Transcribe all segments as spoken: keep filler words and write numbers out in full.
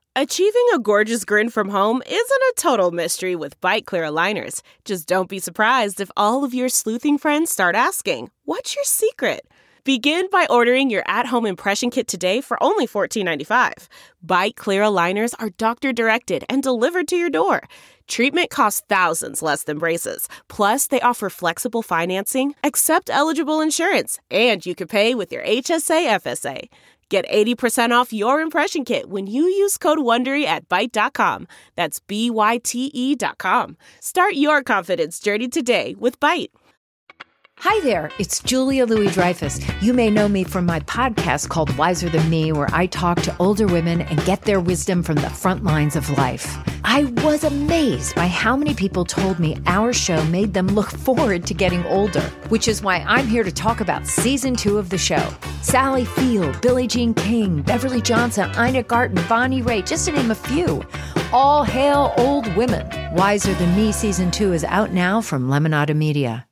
Achieving a gorgeous grin from home isn't a total mystery with Byte Clear aligners. Just don't be surprised if all of your sleuthing friends start asking, "What's your secret?" Begin by ordering your at-home impression kit today for only fourteen ninety-five. Byte Clear aligners are doctor-directed and delivered to your door. Treatment costs thousands less than braces. Plus, they offer flexible financing, accept eligible insurance, and you can pay with your H S A F S A. Get eighty percent off your impression kit when you use code WONDERY at byte dot com. That's B Y T E dot com. Start your confidence journey today with Byte. Hi there, it's Julia Louis-Dreyfus. You may know me from my podcast called Wiser Than Me, where I talk to older women and get their wisdom from the front lines of life. I was amazed by how many people told me our show made them look forward to getting older, which is why I'm here to talk about season two of the show. Sally Field, Billie Jean King, Beverly Johnson, Ina Garten, Bonnie Raitt, just to name a few. All hail old women. Wiser Than Me season two is out now from Lemonada Media.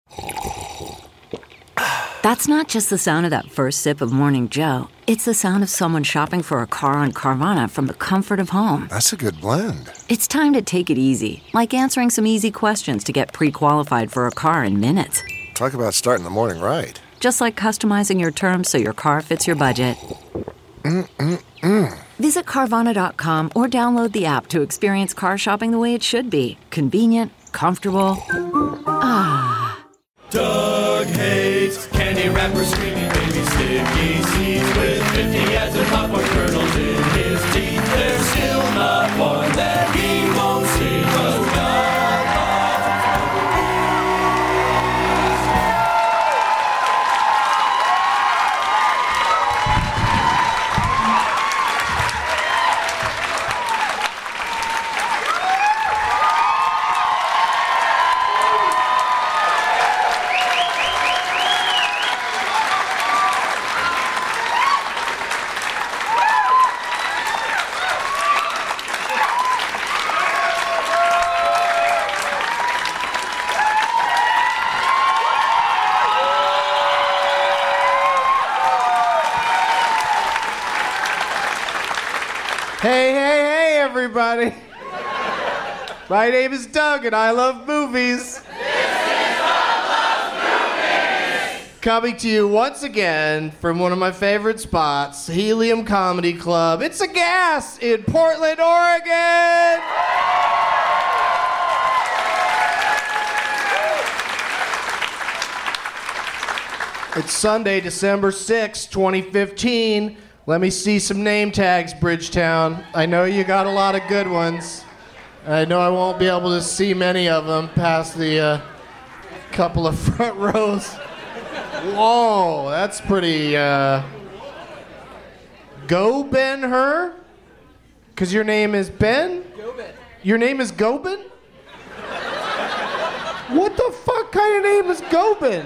That's not just the sound of that first sip of Morning Joe. It's the sound of someone shopping for a car on Carvana from the comfort of home. That's a good blend. It's time to take it easy, like answering some easy questions to get pre-qualified for a car in minutes. Talk about starting the morning right. Just like customizing your terms so your car fits your budget. Mm-mm-mm. Visit Carvana dot com or download the app to experience car shopping the way it should be. Convenient, comfortable. Ah. Doug hates candy wrappers, screaming baby sticky seeds with fifty ads and popcorn kernels in his teeth. There's still not one that he won't see. But Hey, hey, hey, everybody. My name is Doug, and I love movies. This is I Love Movies. Coming to you once again from one of my favorite spots, Helium Comedy Club. It's a gas in Portland, Oregon. It's Sunday, December sixth, twenty fifteen. Let me see some name tags, Bridgetown. I know you got a lot of good ones. I know I won't be able to see many of them past the uh, couple of front rows. Whoa, that's pretty... Uh... Go Ben Hur? Because your name is Ben? Gobin. Your name is Gobin? What the fuck kind of name is Gobin?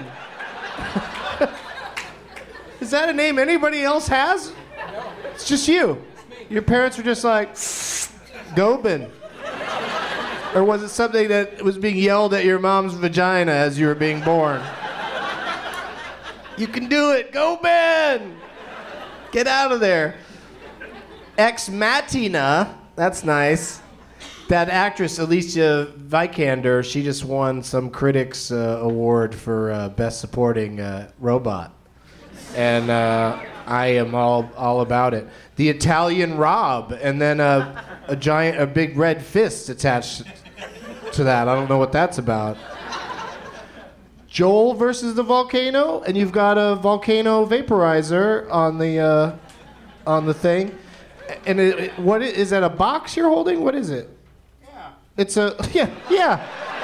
Is that a name anybody else has? It's just you. Your parents were just like, Gobin. Or was it something that was being yelled at your mom's vagina as you were being born? You can do it, Gobin! Get out of there. Ex Machina, that's nice. That actress, Alicia Vikander, she just won some critics uh, award for uh, Best Supporting uh, Robot. And uh, I am all all about it. The Italian Rob, and then a, a giant, a big red fist attached to that. I don't know what that's about. Joel versus the volcano, and you've got a volcano vaporizer on the uh, on the thing. And it, it, what is, is that a box you're holding? What is it? Yeah. It's a yeah yeah.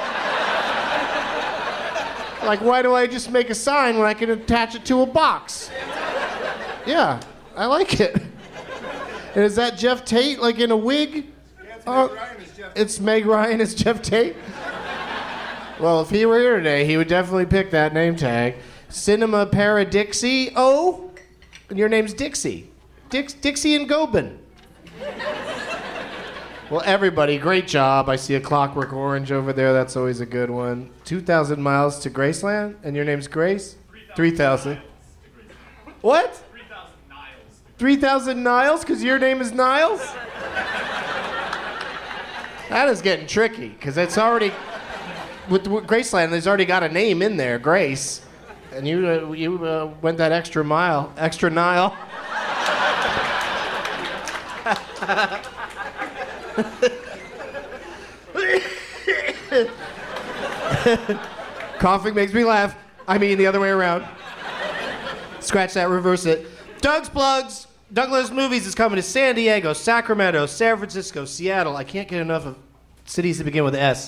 Like, why do I just make a sign when I can attach it to a box? Yeah, I like it. And is that Jeff Tate, like, in a wig? Yeah, it's uh, Meg Ryan as Jeff Tate. It's Meg Ryan as Jeff Tate? Well, if he were here today, he would definitely pick that name tag. Cinema Paradixie. Oh, and your name's Dixie. Dix, Dixie and Gobin. Well, everybody, great job. I see a Clockwork Orange over there. That's always a good one. two thousand miles to Graceland, and your name's Grace? three thousand. What? three thousand Niles. three thousand Niles, because your name is Niles? That is getting tricky, because it's already, with, with Graceland, there's already got a name in there, Grace. And you uh, you uh, went that extra mile, extra Nile. Coughing makes me laugh. I mean, the other way around. Scratch that, reverse it. Doug's Plugs. Douglas Movies is coming to San Diego, Sacramento, San Francisco, Seattle. I can't get enough of cities that begin with S.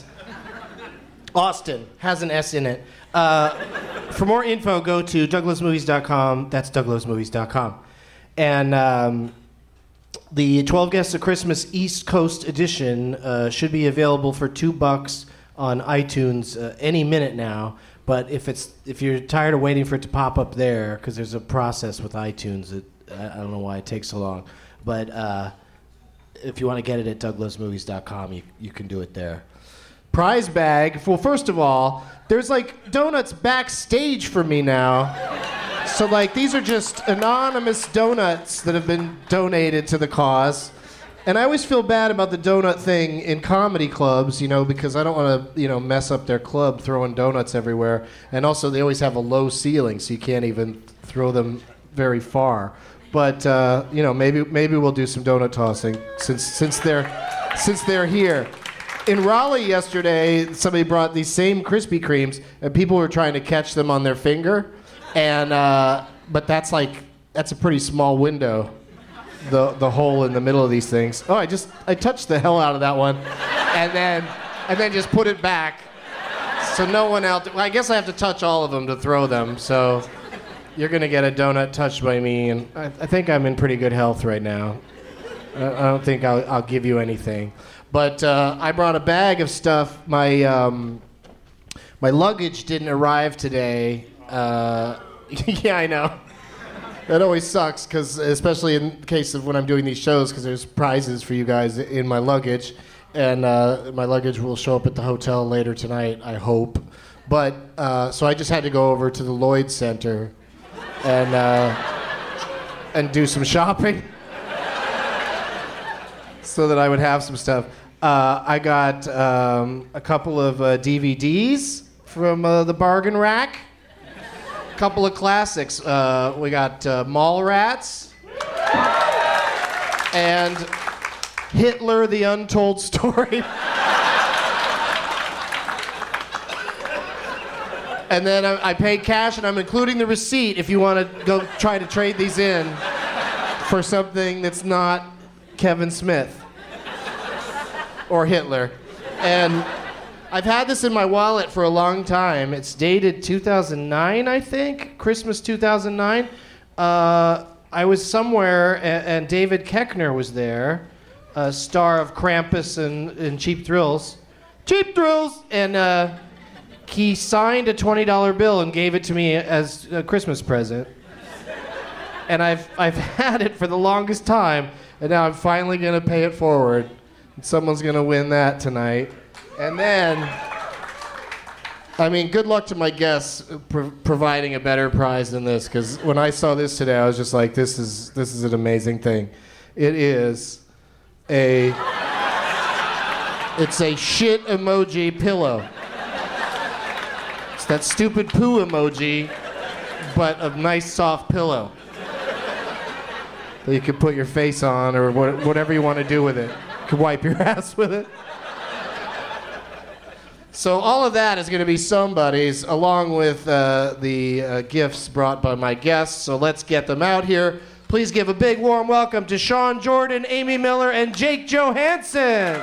Austin has an S in it. Uh, for more info, go to douglas movies dot com. That's douglas movies dot com. And um, the twelve Guests of Christmas East Coast edition uh, should be available for two bucks on iTunes uh, any minute now. But if it's if you're tired of waiting for it to pop up there, because there's a process with iTunes, it, I don't know why it takes so long. But uh, if you want to get it at douglas movies dot com, you, you can do it there. Prize bag. Well, first of all, there's like donuts backstage for me now. So like these are just anonymous donuts that have been donated to the cause. And I always feel bad about the donut thing in comedy clubs, you know, because I don't want to, you know, mess up their club throwing donuts everywhere. And also they always have a low ceiling, so you can't even throw them very far. But uh, you know, maybe maybe we'll do some donut tossing since since they're since they're here. In Raleigh yesterday, somebody brought these same Krispy Kremes, and people were trying to catch them on their finger, and uh, but that's like that's a pretty small window, the the hole in the middle of these things. Oh, I just I touched the hell out of that one, and then and then just put it back, so no one out there. Well, I guess I have to touch all of them to throw them. So you're gonna get a donut touched by me, and I, I think I'm in pretty good health right now. I, I don't think I'll, I'll give you anything. But uh, I brought a bag of stuff. My um, my luggage didn't arrive today. Uh, yeah, I know. That always sucks, because especially in case of when I'm doing these shows, because there's prizes for you guys in my luggage, and uh, my luggage will show up at the hotel later tonight, I hope. But uh, so I just had to go over to the Lloyd Center and uh, and do some shopping. So that I would have some stuff. Uh, I got um, a couple of uh, D V Ds from uh, the Bargain Rack. A couple of classics. Uh, we got uh, Mallrats and Hitler: The Untold Story. And then I, I paid cash, and I'm including the receipt if you want to go try to trade these in for something that's not Kevin Smith or Hitler. And I've had this in my wallet for a long time. It's dated two thousand nine, I think, Christmas two thousand nine. Uh, I was somewhere, and, and David Koechner was there, a star of Krampus and, and Cheap Thrills. Cheap Thrills! And uh, he signed a twenty dollar bill and gave it to me as a Christmas present. And I've I've had it for the longest time. And now I'm finally going to pay it forward. And someone's going to win that tonight. And then, I mean, good luck to my guests pro- providing a better prize than this. Because when I saw this today, I was just like, this is this is an amazing thing. It is a, it's a shit emoji pillow. It's that stupid poo emoji, but a nice soft pillow that you can put your face on, or what, whatever you want to do with it. You can wipe your ass with it. So all of that is going to be somebody's, along with uh, the uh, gifts brought by my guests. So let's get them out here. Please give a big warm welcome to Sean Jordan, Amy Miller, and Jake Johansson.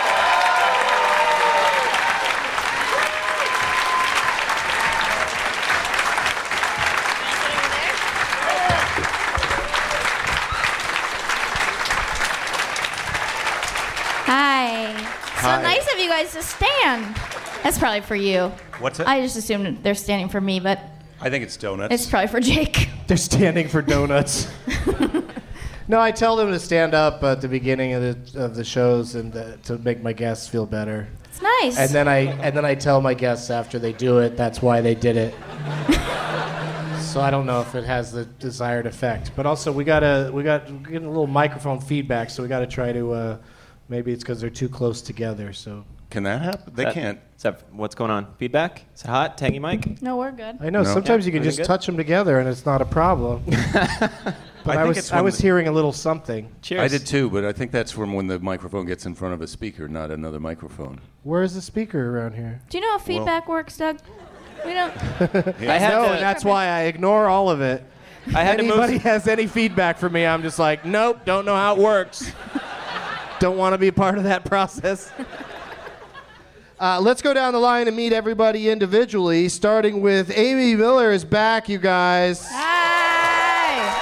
Hi. So Hi. nice of you guys to stand. That's probably for you. What's it? I just assumed they're standing for me, but I think it's donuts. it's probably for Jake. They're standing for donuts. No, I tell them to stand up at the beginning of the of the shows and uh, to make my guests feel better. It's nice. And then I and then I tell my guests after they do it that's why they did it. So I don't know if it has the desired effect. But also, we gotta we got we're getting a little microphone feedback, so we gotta try to. Uh, maybe it's because they're too close together. So Can that happen? They That- can't. Is that, what's going on? Feedback? Is it hot? Tangy mic? No, we're good. I know No. sometimes Yeah, you can everything just good? touch them together and it's not a problem. But I I, think was it's I when was the- hearing a little something. Cheers. I did too, but I think that's from when the microphone gets in front of a speaker, not another microphone. Where is the speaker around here? Do you know how feedback works, Doug? We don't. I had No, to, and that's why I ignore all of it. I had to Anybody move. has any feedback for me, I'm just like, nope, don't know how it works. Don't want to be a part of that process. Uh, let's go down the line and meet everybody individually, starting with Amy Miller is back, you guys. Hi.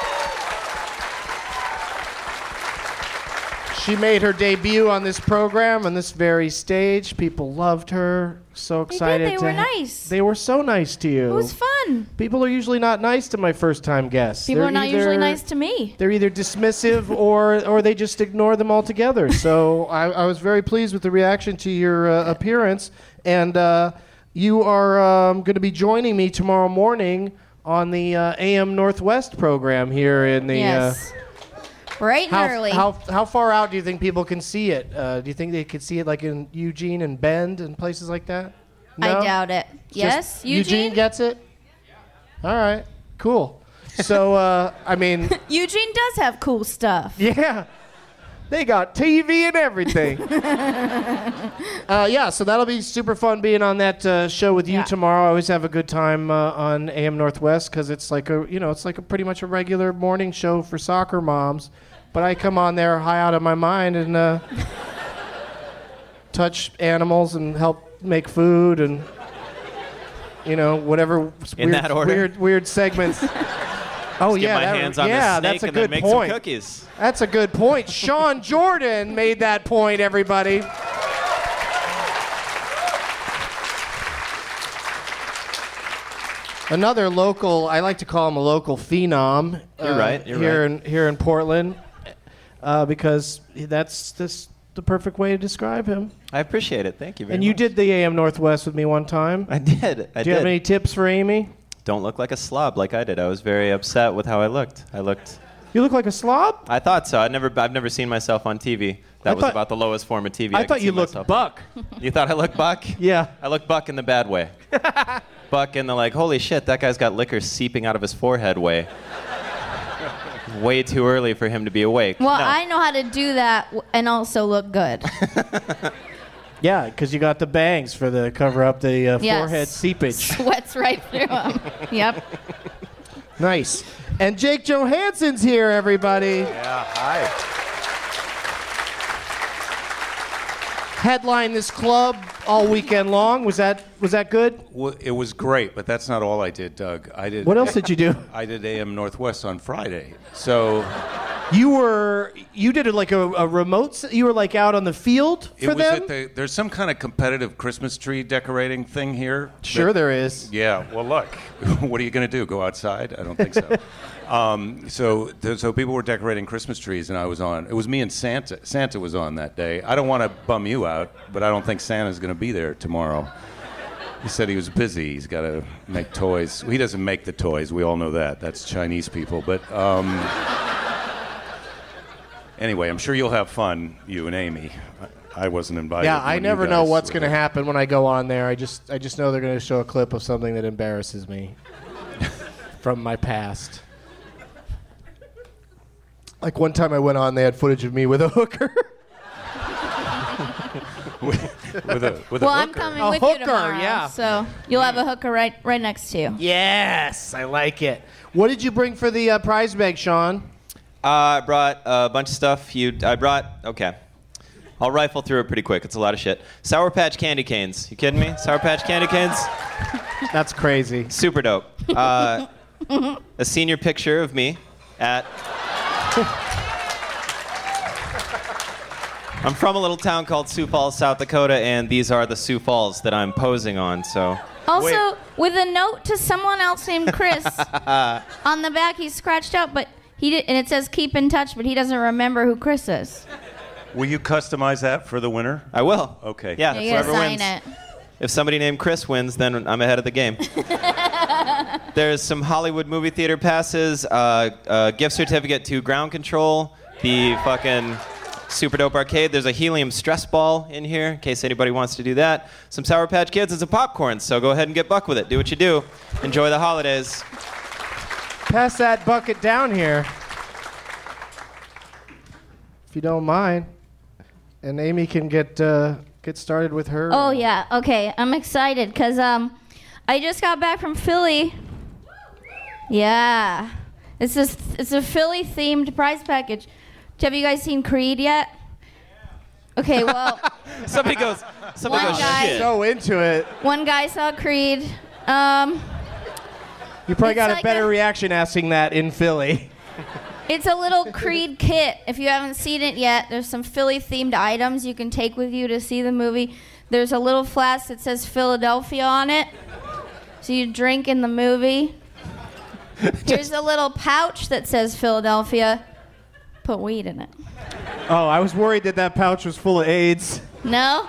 She made her debut on this program, on this very stage. People loved her. So They did. excited They to were ha- nice. They were so nice to you. It was fun. People are usually not nice to my first-time guests. People They're are not either- usually nice to me. They're either dismissive or or they just ignore them altogether. So I, I was very pleased with the reaction to your uh, appearance, and uh, you are um, going to be joining me tomorrow morning on the uh, A M Northwest program here in the. Yes. Bright Uh, and how, early. how how far out do you think people can see it? Uh, do you think they could see it like in Eugene and Bend and places like that? No? I doubt it. Just Yes, Eugene Eugene. gets it. All right, cool. So uh, I mean. Eugene does have cool stuff. Yeah. They got T V and everything. uh, yeah, so that'll be super fun being on that uh, show with you Yeah. tomorrow. I always have a good time uh, on A M Northwest because it's like a, you know, it's like a pretty much a regular morning show for soccer moms. But I come on there high out of my mind and uh, touch animals and help make food and, you know, whatever In weird, that order? weird, weird segments. Oh Get yeah, my that- hands on yeah, this snake that's a and good then make point. some cookies. That's a good point. Sean Jordan made that point, everybody. Another local, I like to call him a local phenom. You're uh, right, you're here right. in here in Portland, uh, because that's this the perfect way to describe him. I appreciate it. Thank you very And you much. did the A M Northwest with me one time. I did. I Do you did. have any tips for Amy? Don't look like a slob like I did. I was very upset with how I looked. I looked. You look like a slob. I thought so. I never. I've never seen myself on T V. That I was thought- about the lowest form of T V. I, I could thought see you looked myself. buck. You thought I looked buck? Yeah. I look buck in the bad way. Buck in the like, holy shit, that guy's got liquor seeping out of his forehead way. Way too early for him to be awake. Well, No. I know how to do that w- and also look good. Yeah, because you got the bangs for the cover up the uh, Yes. forehead seepage. Sweats right through them. Yep. Nice. And Jake Johansson's here, everybody. Yeah, hi. Headline this club all weekend long. Was that was that good? Well, it was great, but that's not all I did, Doug. I did. What else did you do? I did A M Northwest on Friday. So You were you did it like a, a remote. s- You were like out on the field it for was them. at the. There's some kind of competitive Christmas tree decorating thing here. Sure, that- there is. Yeah. Well, look. What are you going to do? Go outside? I don't think so. um, so, th- so people were decorating Christmas trees, and I was on. It was me and Santa. Santa was on that day. I don't want to bum you out, but I don't think Santa's going to be there tomorrow. He said he was busy. He's got to make toys. He doesn't make the toys. We all know that. That's Chinese people. But um, anyway, I'm sure you'll have fun, you and Amy. I, I wasn't invited. Yeah, I when you never know guys what's were going to there. happen when I go on there. I just I just know they're going to show a clip of something that embarrasses me from my past. Like one time I went on, they had footage of me with a hooker. with, with a with a Well, I'm hooker. coming A with hooker, you tomorrow. yeah. So you'll have a hooker right right next to you. Yes, I like it. What did you bring for the uh, prize bag, Sean? Uh, I brought a bunch of stuff. You, I brought. Okay, I'll rifle through it pretty quick. It's a lot of shit. Sour Patch Candy Canes. You kidding me? Sour Patch Candy Canes. That's crazy. Super dope. Uh, a senior picture of me at. I'm from a little town called Sioux Falls, South Dakota, and these are the Sioux Falls that I'm posing on. So. Also, Wait. with a note to someone else named Chris on the back, he's scratched out, but he did, and it says keep in touch, but he doesn't remember who Chris is. Will you customize that for the winner? I will. Okay. Yeah, You gotta whoever sign wins. it. If somebody named Chris wins, then I'm ahead of the game. There's some Hollywood movie theater passes, uh, a gift certificate to Ground Control, the fucking super dope arcade. There's a helium stress ball in here in case anybody wants to do that. Some Sour Patch Kids and some popcorn. So go ahead and get buck with it. Do what you do. Enjoy the holidays. Pass that bucket down here, if you don't mind, and Amy can get uh, get started with her. Oh yeah, okay. I'm excited because um, I just got back from Philly. Yeah, it's this it's a Philly themed prize package. Have you guys seen Creed yet? Okay, well. Somebody goes. Somebody One goes. guy- Shit. So into it. One guy saw Creed. Um, You probably It's got a like better a- reaction asking that in Philly. it's a little Creed kit. If you haven't seen it yet, there's some Philly themed items you can take with you to see the movie. There's a little flask that says Philadelphia on it, so you drink in the movie. Here's a little pouch that says Philadelphia. Put weed in it. Oh, I was worried that that pouch was full of AIDS. No?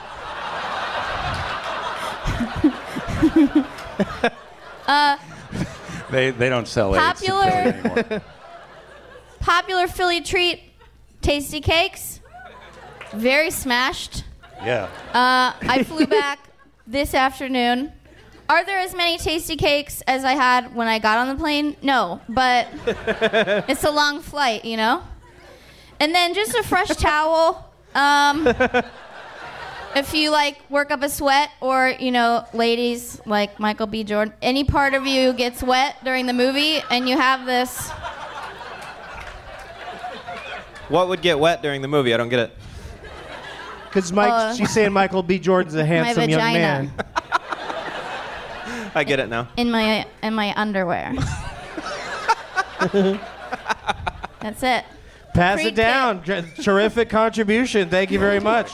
uh, They they don't sell AIDS to Popular- Philly anymore. popular Philly treat, Tasty Cakes. Very smashed. Yeah. Uh, I flew back this afternoon. Are there as many Tasty Cakes as I had when I got on the plane? No, but it's a long flight, you know? And then just a fresh towel. Um, if you like work up a sweat, or, you know, ladies like Michael B. Jordan, any part of you gets wet during the movie and you have this. What would get wet during the movie? I don't get it. Because Mike, Uh, she's saying Michael B. Jordan's a handsome young vagina. man. I get it now. In my in my underwear. That's it. Pass Creed it down. Tr- Terrific contribution. Thank you very much.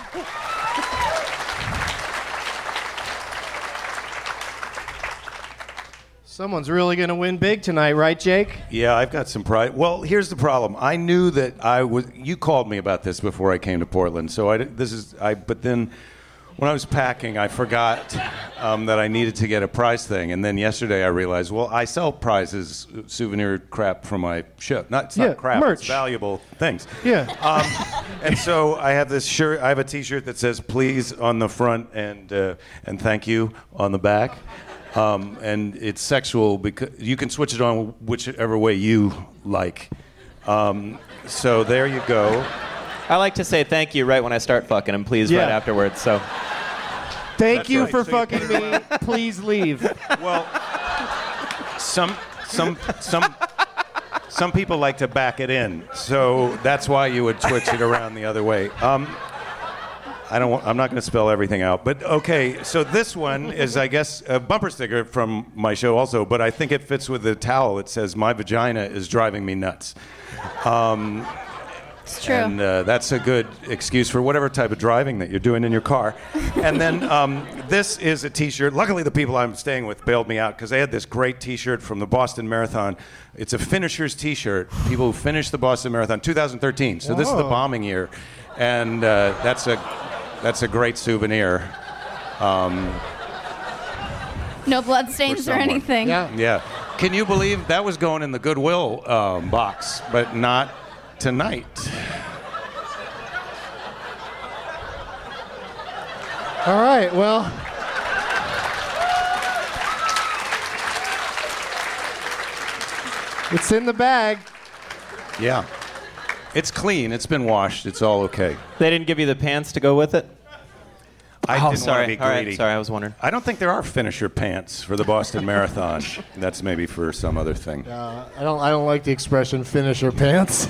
Someone's really going to win big tonight, right, Jake? Yeah, I've got some pride. Well, here's the problem. I knew that I was. You called me about this before I came to Portland, so I. di- This is. I. But then, when I was packing, I forgot um, that I needed to get a prize thing, and then yesterday I realized, well, I sell prizes, souvenir crap from my show. Not it's Yeah, not crap. merch. It's valuable things. Yeah. Um, and so I have this shirt. I have a T-shirt that says "Please" on the front and uh, and "Thank you" on the back. Um, and it's sexual because you can switch it on whichever way you like. Um, so there you go. I like to say thank you right when I start fucking and please Yeah. right afterwards. So Thank That's you right. for So you- fucking me. Please leave. Well, some some some some people like to back it in, so that's why you would switch it around the other way. Um, I don't. Want, I'm not going to spell everything out, but okay. So this one is, I guess, a bumper sticker from my show, also. But I think it fits with the towel. It says, "My vagina is driving me nuts." Um, It's true. And uh, that's a good excuse for whatever type of driving that you're doing in your car. And then um, this is a T-shirt. Luckily, the people I'm staying with bailed me out because they had this great T-shirt from the Boston Marathon. It's a finisher's T-shirt. People who finished the Boston Marathon, two thousand thirteen. So this is the Whoa. bombing year, and uh, that's a that's a great souvenir. Um, No bloodstains or someone. anything. Yeah. yeah. Can you believe that was going in the Goodwill um, box, but not tonight? All right, well. It's in the bag. Yeah. It's clean. It's been washed. It's all okay. they didn't give you the pants to go with it? I oh, didn't sorry. want to be All greedy. right, sorry, I was wondering. I don't think there are finisher pants for the Boston Marathon. That's maybe for some other thing. Uh, I don't. I don't like the expression "finisher pants."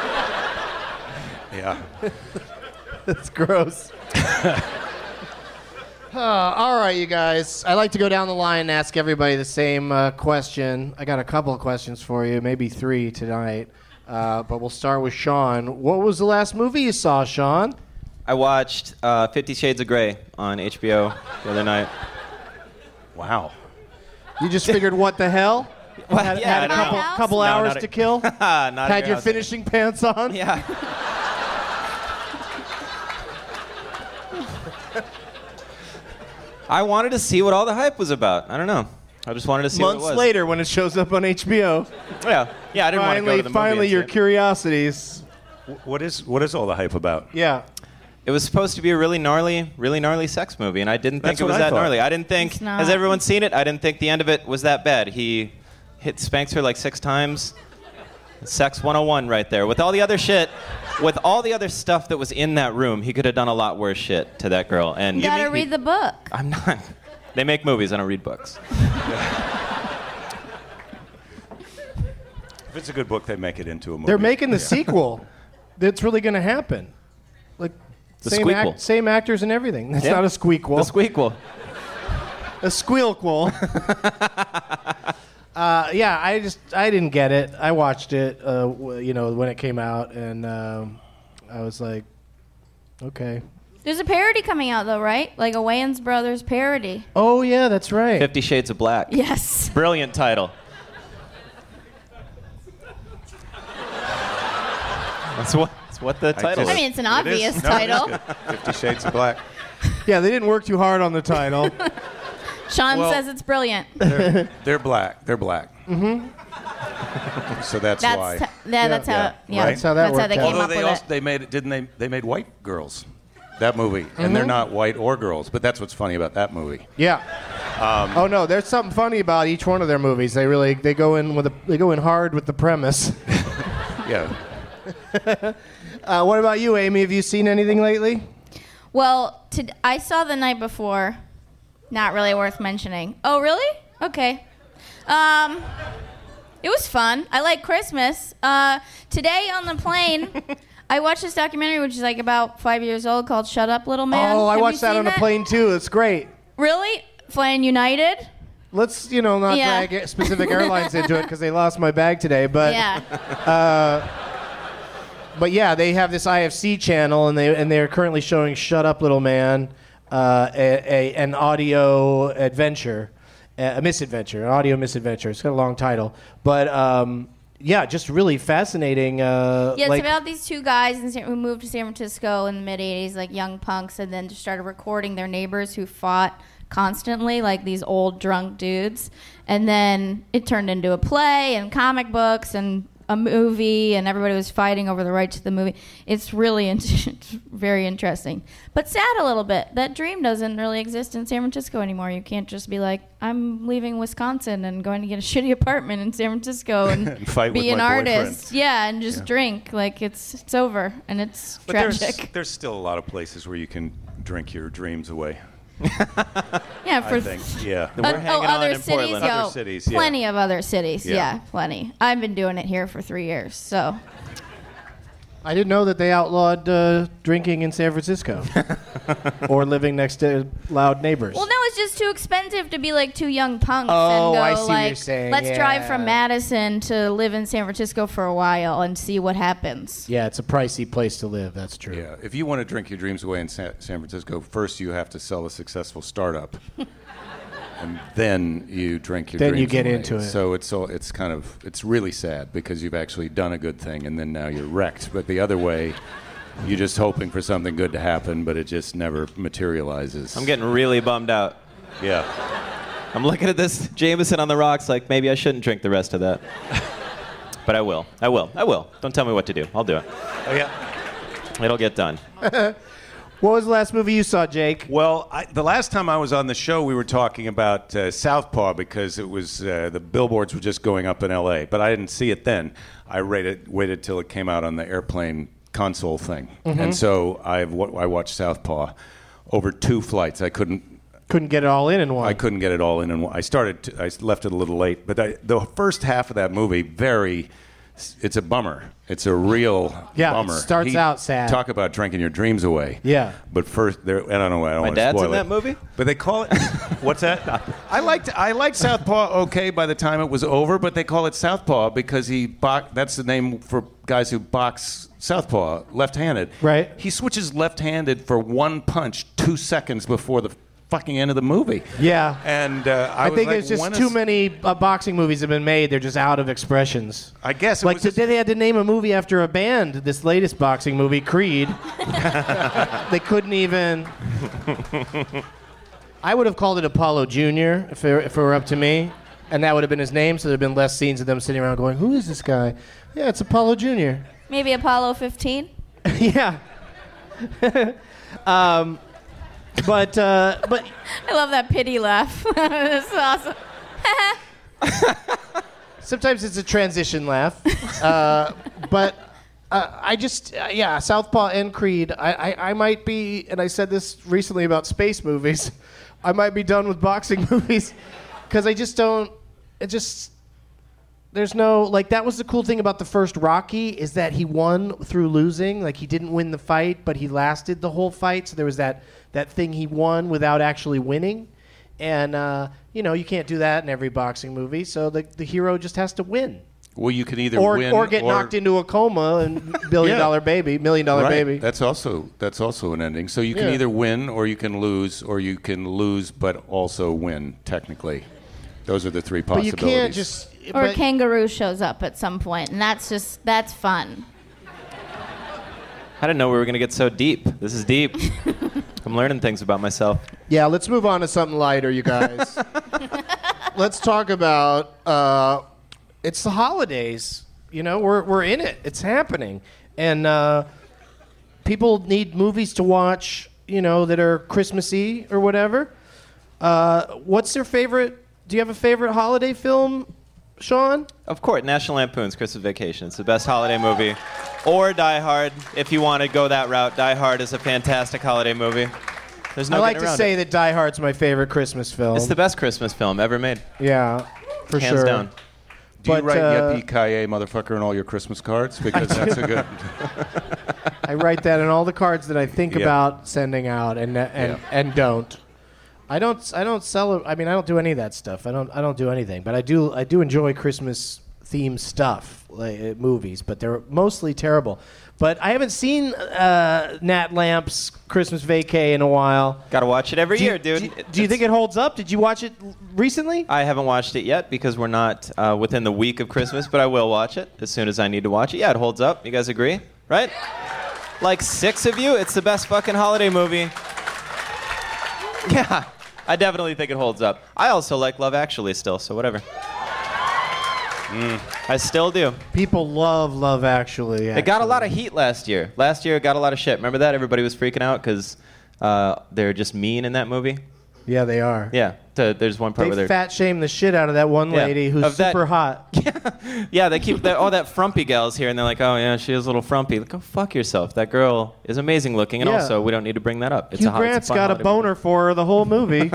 Yeah. That's gross. Uh, all right, you guys. I like to go down the line and ask everybody the same uh, question. I got a couple of questions for you, maybe three tonight. Uh, but we'll start with Sean. What was the last movie you saw, Sean? I watched uh, Fifty Shades of Grey on H B O the other night. Wow. You just figured, what the hell? Well, had, yeah, had I a don't couple, know. couple No, hours not a- to kill. Not Had a your house. finishing pants on. Yeah. I wanted to see what all the hype was about. I don't know. I just wanted to see what it Months was. later, when it shows up on H B O. Yeah, yeah. I didn't want to go to the movie. Finally, and your see it. curiosities. What is what is all the hype about? Yeah. It was supposed to be a really gnarly, really gnarly sex movie, and I didn't think That's it was what I that thought. gnarly. I didn't think. It's not. Has everyone seen it? I didn't think the end of it was that bad. He hit spanks her like six times. Sex one oh one right there. With all the other shit, with all the other stuff that was in that room, he could have done a lot worse shit to that girl. And You gotta read the book. I'm not. They make movies. I don't read books. If it's a good book, they make it into a movie. They're making the Yeah. sequel. That's really going to happen. Like The same, squeakquel. act, same actors and everything. That's Yeah. not a squeakquel. The squeakquel. A squealquel. uh, yeah, I just I didn't get it. I watched it, uh, w- you know, when it came out, and um, I was like, okay. There's a parody coming out though, right? Like a Wayans Brothers parody. Oh yeah, that's right. Fifty Shades of Black. Yes. Brilliant title. That's what. That's what the title told- I is. mean, it's an It obvious is. No, it is title. good. Fifty Shades of Black. Yeah, they didn't work too hard on the title. Sean Well- says it's brilliant. They're, they're black. They're black. Mm-hmm. So that's, That's why. t- yeah, that's Yeah. how. Yeah, Right. That's how that worked they out. came Although up they with also it. they made it, didn't they? They made white girls. That movie, and they're not white or girls. But that's what's funny about that movie. Yeah. Um, oh no, there's something funny about each one of their movies. They really they go in with a, they go in hard with the premise. Yeah. Uh, what about you, Amy? Have you seen anything lately? Well, to, I saw the night before. Not really worth mentioning. Oh, really? Okay. Um, it was fun. I like Christmas. Uh, today on the plane, I watched this documentary, which is like about five years old, called "Shut Up, Little Man." Oh, I Have you watched that seen on a plane too. It's great. Really? Flying United? Let's you know not Yeah. drag specific airlines into it because they lost my bag today, but. Yeah. But yeah, they have this I F C channel, and they and they're currently showing "Shut Up, Little Man," uh, a, a, an audio adventure, a misadventure, an audio misadventure. It's got a long title, but um, yeah, just really fascinating. Uh, Yeah, it's like, about these two guys in San, who moved to San Francisco in the mid eighties, like young punks, and then just started recording their neighbors who fought constantly, like these old drunk dudes. And then it turned into a play and comic books and a movie, and everybody was fighting over the rights to the movie. It's really in- it's very interesting, but sad a little bit. That dream doesn't really exist in San Francisco anymore. You can't just be like, I'm leaving Wisconsin and going to get a shitty apartment in San Francisco and, And fight be with an my artist. boyfriend. Yeah, and just drink. Like it's it's over, and it's But tragic. there's, there's still a lot of places where you can drink your dreams away. Yeah, for I think. Yeah. We're Uh, hanging oh, on other in cities, Portland. yo, Other cities, yeah. plenty of other cities. Yeah. Yeah. plenty. I've been doing it here for three years, so I didn't know that they outlawed uh, drinking in San Francisco or living next to loud neighbors. well, no, it's just too expensive to be like two young punks Oh, and go I see what like, you're saying, let's drive yeah. from Madison to live in San Francisco for a while and see what happens. Yeah, it's a pricey place to live. That's true. Yeah. If you want to drink your dreams away in San, San Francisco, first you have to sell a successful startup. And then you drink your Then dreams you get away. into it. So it's all, it's kind of it's really sad because you've actually done a good thing and then now you're wrecked. But the other way, you're just hoping for something good to happen, but it just never materializes. I'm getting really bummed out. Yeah. I'm looking at this Jameson on the rocks like maybe I shouldn't drink the rest of that. But I will. I will. I will. Don't tell me what to do. I'll do it. Oh yeah. It'll get done. What was the last movie you saw, Jake? Well, I, the last time I was on the show, we were talking about uh, Southpaw because it was uh, the billboards were just going up in L A, but I didn't see it then. I waited waited till it came out on the airplane console thing, and so I've wa- I watched Southpaw over two flights. I couldn't Couldn't get it all in in one. I couldn't get it all in, and I started. To, I left it a little late, but I, the first half of that movie, very, it's a bummer. It's a real Yeah, it bummer. starts He- out sad. Talk about drinking your dreams away. Yeah. But first, there. I don't know. I don't My want to dad's spoil in it. that movie? But they call it. What's that? I liked. I liked Southpaw. Okay, by the time it was over, but they call it Southpaw because he. Bo- that's the name for guys who box southpaw, left-handed. Right. He switches left-handed for one punch two seconds before the fucking end of the movie. Yeah. And uh, I, I, was think like, it's just when too is- many uh, boxing movies have been made. They're just out of expressions. I guess it Like was just- today, they had to name a movie after a band. This latest boxing movie, Creed. They couldn't even. I would have called it Apollo Junior if it, if it were up to me, and that would have been his name. So there'd been less scenes of them sitting around going, "Who is this guy?" Yeah, it's Apollo Junior Maybe Apollo fifteen. Yeah. um, but uh, but I love that pity laugh. That's awesome. sometimes it's a transition laugh. Uh, but uh, I just uh, yeah, Southpaw and Creed. I, I I might be, and I said this recently about space movies. I might be done with boxing movies because I just don't. It just. There's no, like, that was the cool thing about the first Rocky is that he won through losing. Like, he didn't win the fight, but he lasted the whole fight. So there was that, that thing he won without actually winning. And, uh, you know, you can't do that in every boxing movie. So the, the hero just has to win. Well, you can either or, win or get or knocked into a coma and billion Yeah. dollar baby, million dollar right. baby. That's also that's also an ending. So you can Yeah. either win or you can lose, or you can lose but also win. Technically, those are the three But you possibilities. can't just. Or a but- kangaroo shows up at some point, and that's just that's fun. I didn't know we were gonna get so deep. This is deep. I'm learning things about myself. Yeah, let's move on to something lighter, you guys. Let's talk about uh, it's the holidays. You know, we're we're in it. It's happening, and uh, people need movies to watch. You know, that are Christmassy or whatever. Uh, what's their favorite? Do you have a favorite holiday film, Sean? Of course, National Lampoon's Christmas Vacation. It's the best holiday movie. Or Die Hard, if you want to go that route. Die Hard is a fantastic holiday movie. There's no I like getting to around say it. that Die Hard's my favorite Christmas film. It's the best Christmas film ever made. Yeah, for Hands sure. down. Do you but, write uh, Yippee-ki-yay, motherfucker, in all your Christmas cards? Because that's a good... I write that in all the cards that I think Yeah. about sending out and and Yeah. and don't. I don't I don't sell I mean I don't do any of that stuff. I don't I don't do anything, but I do I do enjoy Christmas themed stuff, like uh, movies, but they're mostly terrible. But I haven't seen uh, Nat Lamp's Christmas Vacay in a while. Gotta watch it every Do you- year, dude. Do, you- do you think it holds up? Did you watch it l- recently? I haven't watched it yet because we're not uh, within the week of Christmas, but I will watch it as soon as I need to watch it. Yeah, it holds up. You guys agree? Right? Like six of you? It's the best fucking holiday movie. Yeah, I definitely think it holds up. I also like Love Actually still, so whatever. Mm, I still do. People love Love Actually. It got a actually. lot of heat last year. Last year it got a lot of shit. Remember that? Everybody was freaking out because uh, they're just mean in that movie. Yeah, they are. Yeah, th- there's one part They where they're... fat shame the shit out of that one Yeah. lady who's Of that- super hot. Yeah, they keep that, all that frumpy gal's here, and they're like, oh, yeah, she is a little frumpy. Like, go fuck yourself. That girl is amazing looking, and Yeah. also we don't need to bring that up. It's Hugh a hot, it's Grant's fun got a holiday boner movie. for her the whole movie.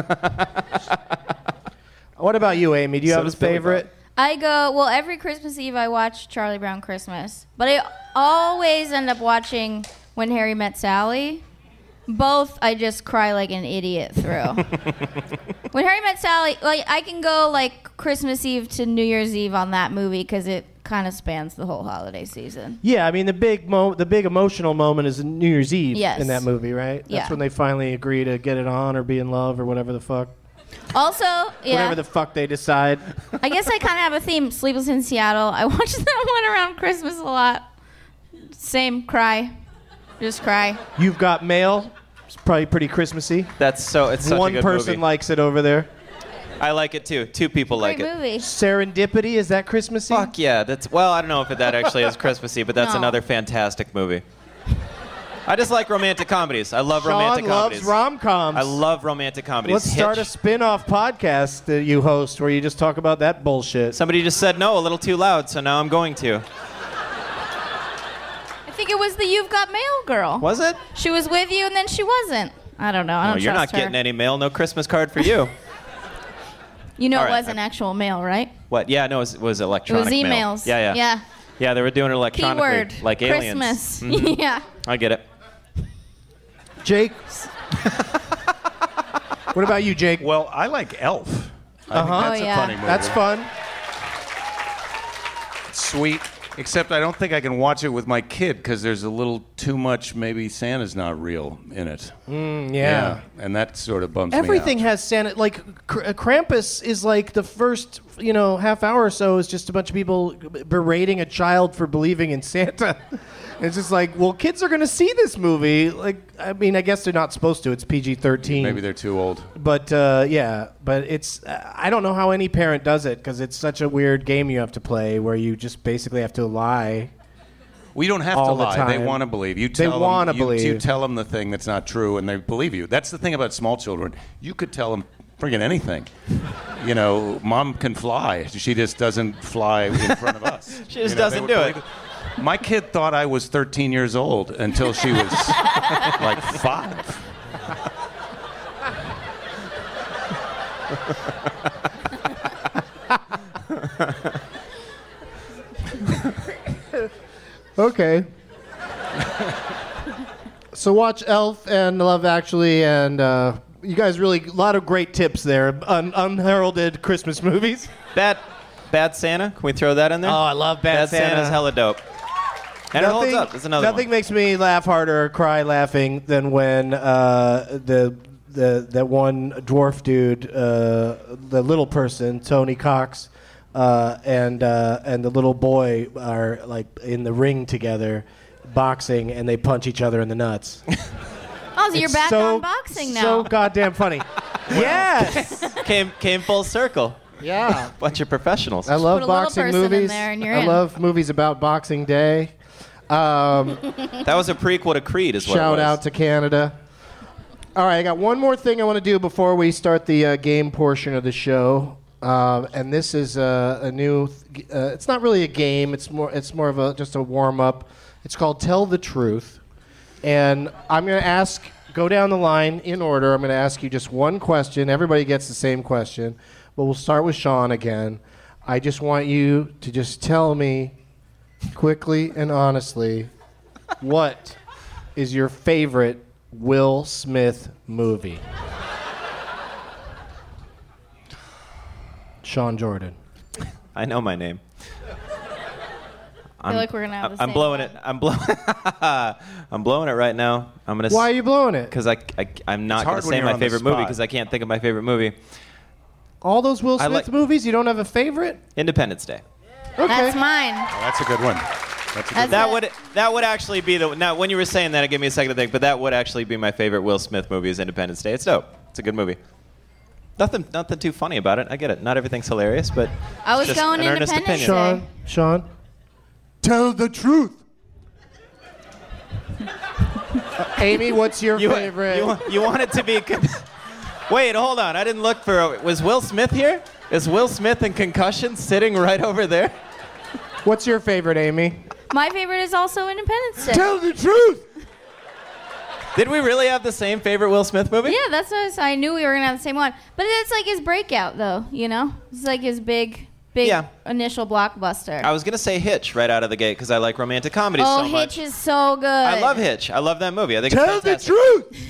What about you, Amy? Do you So have a does Billy favorite? I go, well, every Christmas Eve I watch Charlie Brown Christmas. But I always end up watching When Harry Met Sally. Both I just cry like an idiot through. When Harry Met Sally, like I can go like Christmas Eve to New Year's Eve on that movie because it kind of spans the whole holiday season. Yeah, I mean the big mo- the big emotional moment is New Year's Eve Yes. in that movie, right? That's Yeah. when they finally agree to get it on or be in love or whatever the fuck. Also, yeah, Whatever the fuck they decide. I guess I kind of have a theme. Sleepless in Seattle. I watch that one around Christmas a lot. Same, cry. Just cry. You've Got Mail. It's probably pretty Christmassy. That's so, it's such One a good person movie. likes it over there. I like it too. Two people like Great it. movie. Serendipity, is that Christmassy? Fuck yeah. That's, well, I don't know if that actually is Christmassy, but that's No. another fantastic movie. I just like romantic comedies. I love Sean romantic loves comedies. rom-coms. I love romantic comedies. Let's start a Hitch. spin-off podcast that you host where you just talk about that bullshit. Somebody just said no a little too loud, so now I'm going to. I think it was the You've Got Mail girl. Was it? She was with you and then she wasn't. I don't know. I Oh, don't you're not trust her. getting any mail. No Christmas card for you. You know All it right, was an I- actual mail, right? What? Yeah, no, it was, it was It electronic was mail. emails. Yeah, yeah. Yeah. Yeah, they were doing it electronically, Keyword. like aliens. Christmas. Mhm. Yeah. I get it. Jake? What about you, Jake? Well, I like Elf. I Uh-huh. think that's Oh, a yeah. funny movie. That's fun. It's sweet. Except I don't think I can watch it with my kid because there's a little too much maybe Santa's not real in it. Mm, yeah. And that sort of bums Everything me out. has Santa. Like Kr- uh, Krampus is like the first, you know, half hour or so is just a bunch of people b- berating a child for believing in Santa. It's just like, well, kids are going to see this movie. Like, I mean, I guess they're not supposed to. It's P G thirteen. Maybe they're too old. But, uh, yeah, but it's, uh, I don't know how any parent does it because it's such a weird game you have to play where you just basically have to lie. We don't have all to the lie. time. They want to believe. You They tell them, wanna you, believe. You tell them the thing that's not true, and they believe you. That's the thing about small children. You could tell them friggin' anything. You know, mom can fly. She just doesn't fly in front of us. She just You know, doesn't they do would it. My kid thought I was thirteen years old until she was like five. Okay. So watch Elf and Love Actually, and uh, you guys really, a lot of great tips there. Un- unheralded Christmas movies. Bad, Bad Santa. Can we throw that in there? Oh, I love Bad, Bad Santa. Santa's hella dope. And it holds up. There's another nothing one. makes me laugh harder or cry laughing than when uh, the the that one dwarf dude, uh, the little person, Tony Cox, uh, and uh, and the little boy are like in the ring together, boxing, and they punch each other in the nuts. Oh, so you're It's back so, on boxing now. So goddamn funny. Yes. Came came full circle. Yeah. Bunch of professionals. I love Put a little boxing person in movies. there and you're I in. love movies about Boxing Day. Um, That was a prequel to Creed, is what it Shout was. out to Canada. All right, I got one more thing I want to do before we start the uh, game portion of the show, um, and this is uh, a new. Th- uh, it's not really a game. It's more. It's more of a just a warm up. It's called Tell the Truth, and I'm going to ask. Go down the line in order. I'm going to ask you just one question. Everybody gets the same question, but we'll start with Sean again. I just want you to just tell me quickly and honestly, what is your favorite Will Smith movie? Sean Jordan. I know my name. I feel like we're gonna have the I'm same blowing one. it. I'm blowing. I'm blowing it right now. I'm gonna. Why are you blowing it? Because I, I, I'm not It's gonna hard when say you're my on the favorite movie spot. because I can't think of my favorite movie. All those Will I Smith like- movies, you don't have a favorite? Independence Day. Okay. That's mine. Oh, that's a good one. That's a That's good That it. would that would actually be the now when you were saying that it gave me a second to think, but that would actually be my favorite Will Smith movie is Independence Day. It's dope. It's a good movie. Nothing nothing too funny about it. I get it. Not everything's hilarious, but I was it's just going an earnest Independence opinion. Day. Sean, Sean, tell the truth. Uh, Amy, what's your You, favorite? you, you want it to be. Con- Wait, hold on. I didn't look for. Was Will Smith here? Is Will Smith in Concussion sitting right over there? What's your favorite, Amy? My favorite is also Independence Day. Tell the truth. Did we really have the same favorite Will Smith movie? Yeah, that's what I, was, I knew we were gonna have the same one. But it's like his breakout, though. You know, it's like his big, big Yeah. initial blockbuster. I was gonna say Hitch right out of the gate because I like romantic comedies oh, so much. Hitch is so good. I love Hitch. I love that movie. I think Tell it's the fantastic. truth.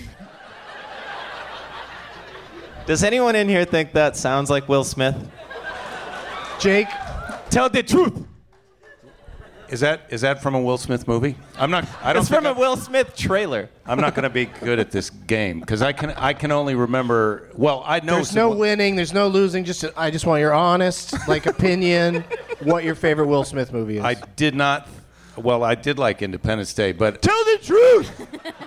Does anyone in here think that sounds like Will Smith? Jake, Tell the truth. Is that is that from a Will Smith movie? I'm not. I don't. It's think from a I'm- Will Smith trailer. I'm not going to be good at this game because I can I can only remember. Well, I know. there's some- no winning. There's no losing. Just I just want your honest, like, opinion. What your favorite Will Smith movie is? I did not. Well, I did like Independence Day, but Tell the truth.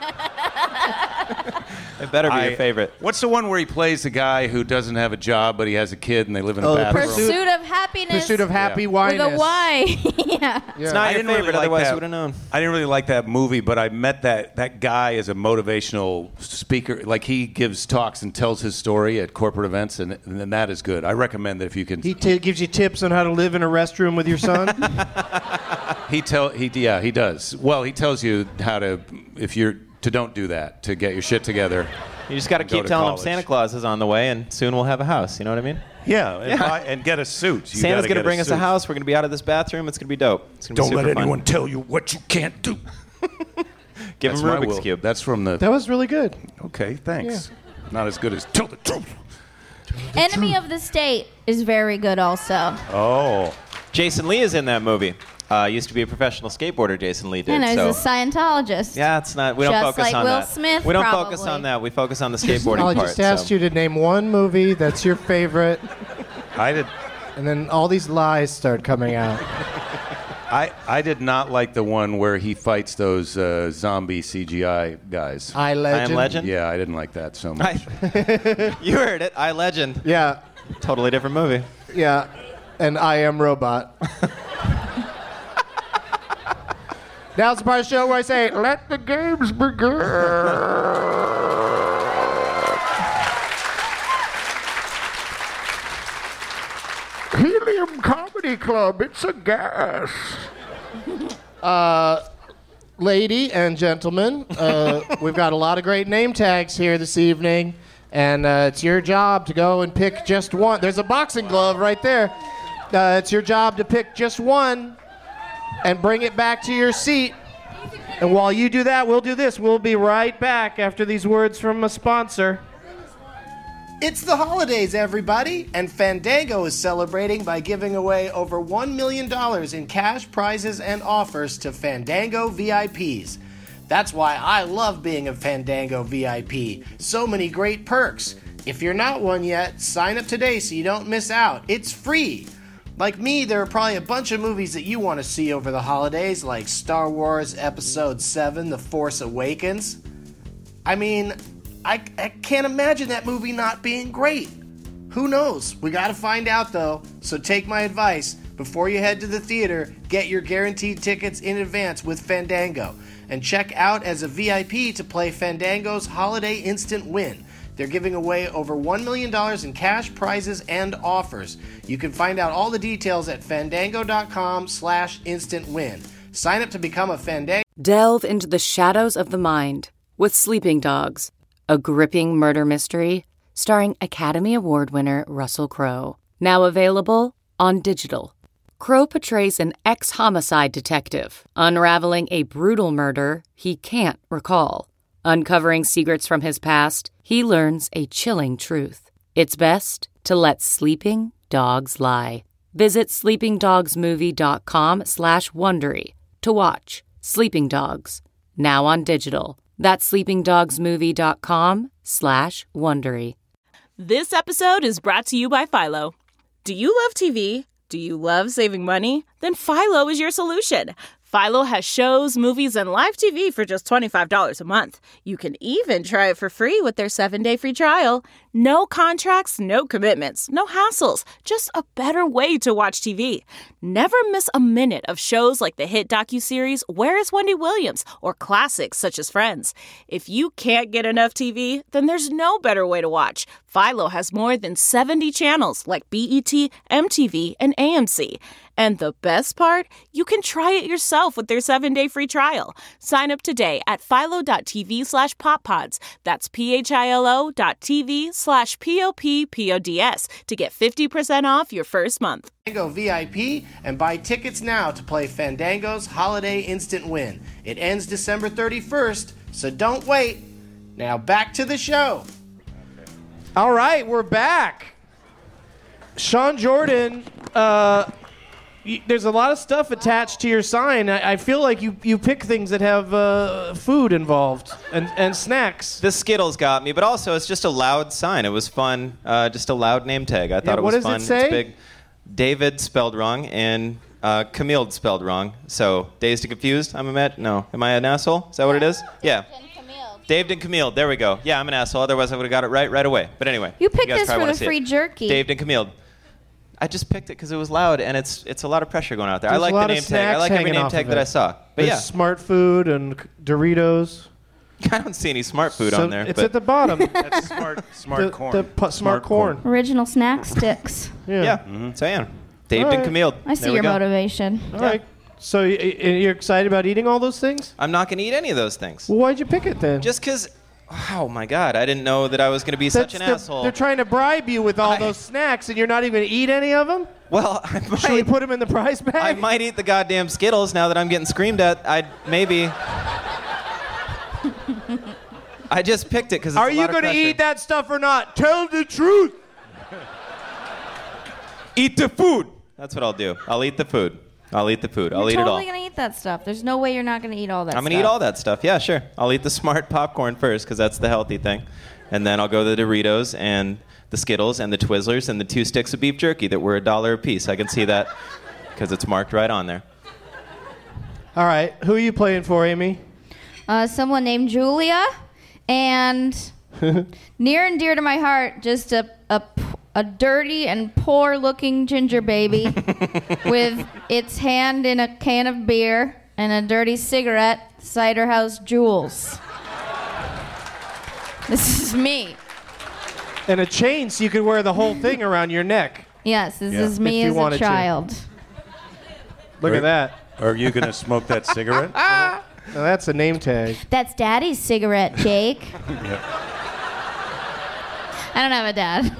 It better be I- your favorite. What's the one where he plays the guy who doesn't have a job but he has a kid and they live in a Oh, the bathroom? Pursuit of Happiness. Pursuit of Happy Yeah. with Winess. a Y. yeah. Yeah. It's not I your didn't really favorite, like otherwise that. you would have known. I didn't really like that movie, but I met that that guy as a motivational speaker. Like he gives talks and tells his story at corporate events, and, and that is good. I recommend that if you can. He t- gives you tips on how to live in a restroom with your son. He tell he yeah he does. Well, he tells you how to if you're to don't do that to get your shit together. You just got to Go keep to telling college. them Santa Claus is on the way, and soon we'll have a house. You know what I mean? Yeah, and, Yeah. Buy, and get a suit. You Santa's gotta gonna get bring us a suit. house. We're gonna be out of this bathroom. It's gonna be dope. It's gonna be Don't let super anyone fun. tell you what you can't do. Give That's him my Rubik's will. cube. That's from the. That was really good. Okay, thanks. Not as good as tell the truth. Enemy of the State is very good also. Oh, Jason Lee is in that movie. Uh, used to be a professional skateboarder. Jason Lee did. And I so. was a Scientologist. Yeah, it's not. We don't Just focus like on Will that. Smith, we don't focus probably. on that. We focus on the skateboarding I part. just asked so. you to name one movie that's your favorite, I did. and then all these lies start coming out. I, I did not like the one where he fights those uh, zombie C G I guys. I Legend. I Am Legend? Yeah, I didn't like that so much. I, you heard it. I Legend. Yeah. Totally different movie. Yeah. And I Am Robot. Now's the part of the show where I say, let the games begin. Helium Comedy Club, it's a gas. Uh, lady and gentlemen, uh, we've got a lot of great name tags here this evening, and uh, it's your job to go and pick just one. There's a boxing glove right there. Uh, it's your job to pick just one and bring it back to your seat. And while you do that, we'll do this. We'll be right back after these words from a sponsor. It's the holidays, everybody, and Fandango is celebrating by giving away over one million dollars in cash prizes and offers to Fandango V I Ps. That's why I love being a Fandango V I P. So many great perks. If you're not one yet, sign up today so you don't miss out. It's free. Like me, there are probably a bunch of movies that you want to see over the holidays, like Star Wars Episode seven, The Force Awakens. I mean, I, I can't imagine that movie not being great. Who knows? We gotta find out, though. So take my advice. Before you head to the theater, get your guaranteed tickets in advance with Fandango. And check out as a V I P to play Fandango's Holiday Instant Win. They're giving away over one million dollars in cash prizes and offers. You can find out all the details at fandango.com slash instant win. Sign up to become a Fandango. Delve into the shadows of the mind with Sleeping Dogs, a gripping murder mystery starring Academy Award winner Russell Crowe. Now available on digital. Crowe portrays an ex-homicide detective unraveling a brutal murder he can't recall. Uncovering secrets from his past, he learns a chilling truth. It's best to let sleeping dogs lie. Visit sleepingdogsmovie.com slash Wondery to watch Sleeping Dogs, now on digital. That's sleepingdogsmovie.com slash Wondery. This episode is brought to you by Philo. Do you love T V? Do you love saving money? Then Philo is your solution. Philo has shows, movies, and live T V for just twenty-five dollars a month. You can even try it for free with their seven-day free trial. No contracts, no commitments, no hassles. Just a better way to watch T V. Never miss a minute of shows like the hit docuseries Where is Wendy Williams? Or classics such as Friends. If you can't get enough T V, then there's no better way to watch. Philo has more than seventy channels like B E T, M T V, and A M C. And the best part? You can try it yourself with their seven-day free trial. Sign up today at philo.tv slash poppods. That's P-H-I-L-O dot TV slash P-O-P-P-O-D-S to get fifty percent off your first month. Fandango V I P and buy tickets now to play Fandango's Holiday Instant Win. It ends December thirty-first, so don't wait. Now back to the show. All right, we're back. Sean Jordan, uh... there's a lot of stuff attached to your sign. I, I feel like you, you pick things that have uh, food involved and, and snacks. The Skittles got me, but also it's just a loud sign. It was fun. Uh, just a loud name tag. I thought Yeah, it what was does fun. it say? It's big. David spelled wrong and uh, Camille spelled wrong. So dazed and confused. I'm a met. No, am I an asshole? Is that what it is? Yeah. Dave and Camille. There we go. Yeah, I'm an asshole. Otherwise, I would have got it right right away. But anyway, You picked guys this probably for wanna the see it. free jerky. Dave and Camille. I just picked it because it was loud, and it's it's a lot of pressure going out there. There's I like a lot the of name tag. I snacks like every hanging name off tag of that it. I saw. But There's yeah, Smart Food and Doritos. I don't see any smart food So on there. It's but at the bottom. That's smart, smart the, corn. The pu- smart, corn. Original snack sticks. Yeah. yeah, mm-hmm. So yeah, Dave All and right. Camille. I see There we your go. motivation. All right. So y- y- you're excited about eating all those things? I'm not going to eat any of those things. Well, why'd you pick it then? Just because, oh my God, I didn't know that I was going to be such an That's the- asshole. They're trying to bribe you with all I- those snacks, and you're not even going to eat any of them? well, I Should we might, put them in the prize bag? I might eat the goddamn Skittles now that I'm getting screamed at. I'd maybe. I just picked it because it's Are a you lot of going to pressure. eat that stuff or not? Tell the truth. Eat the food. That's what I'll do. I'll eat the food. I'll eat the food. I'll You're eat totally it all. gonna eat that stuff. There's no way you're not gonna eat all that I'm stuff. gonna eat all that stuff. Yeah, sure. I'll eat the smart popcorn first because that's the healthy thing, and then I'll go to the Doritos and the Skittles and the Twizzlers and the two sticks of beef jerky that were a dollar a piece. I can see that because it's marked right on there. All right. Who are you playing for, Amy? Uh, someone named Julia, and near and dear to my heart, just a, a, a dirty and poor-looking ginger baby with its hand in a can of beer and a dirty cigarette, Cider House Jules. This is me. And a chain so you could wear the whole thing around your neck. Yes, this Yeah. is me If you as a wanted to. child. Look Are- at that. Are you going to smoke that cigarette? Now that's a name tag. That's Daddy's cigarette, Jake. Yeah. I don't have a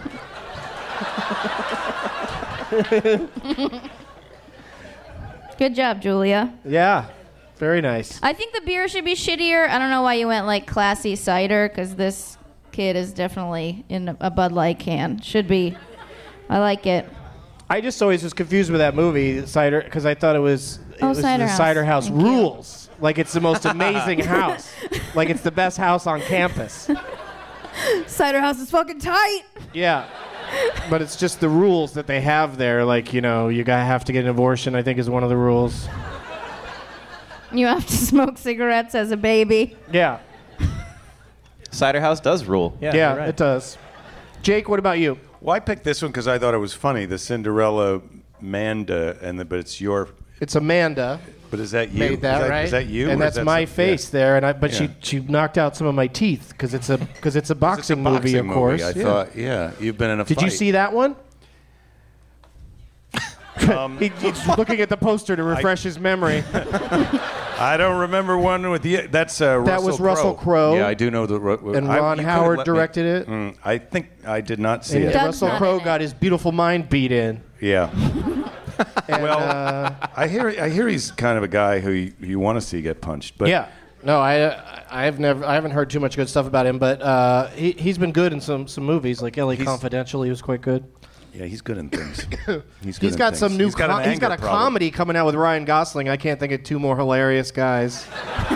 dad. Good job, Julia. Yeah. Very nice. I think the beer should be shittier. I don't know why you went like classy cider, because this kid is definitely in a Bud Light can. Should be. I like it. I just always was confused with that movie, Cider, because I thought it was, it Oh, was Cider the House. Cider House Thank you. rules. Like it's the most amazing house. Like it's the best house on campus. Cider House is fucking tight. Yeah. But it's just the rules that they have there. Like, you know, you gotta have to get an abortion, I think is one of the rules. You have to smoke cigarettes as a baby. Yeah. Cider House does rule. Yeah, Yeah, you're right. it does. Jake, what about you? Well, I picked this one because I thought it was funny. The Cinderella Manda, and the, but it's your. It's Amanda. But is that you? Made that, is that, right? Is that you? And or that's is that my some- face yeah. there. And I, but Yeah. she she knocked out some of my teeth because it's a because it's a boxing, It's a boxing movie, of course. I Yeah. thought, yeah, you've been in a Did fight. you see that one? Um, he, he's looking at the poster to refresh his memory. I don't remember one with you. That's uh, Russell That was Russell Crowe. Yeah, I do know the. Ru- And I- Ron you couldn't Howard let me- directed it. Mm, I think I did not see And it. Doug's Russell not Crowe in it. got his beautiful mind beat in. Yeah. And, Well, uh, I hear. I hear he's kind of a guy who you, you want to see get punched. But yeah. No, I I have never I haven't heard too much good stuff about him, but uh, he he's been good in some some movies like L A He's- Confidential. He was quite good. yeah, he's good in things. He's, good He's in got things. some new. He's got, com- an he's got a anger problem. comedy coming out with Ryan Gosling. I can't think of two more hilarious guys.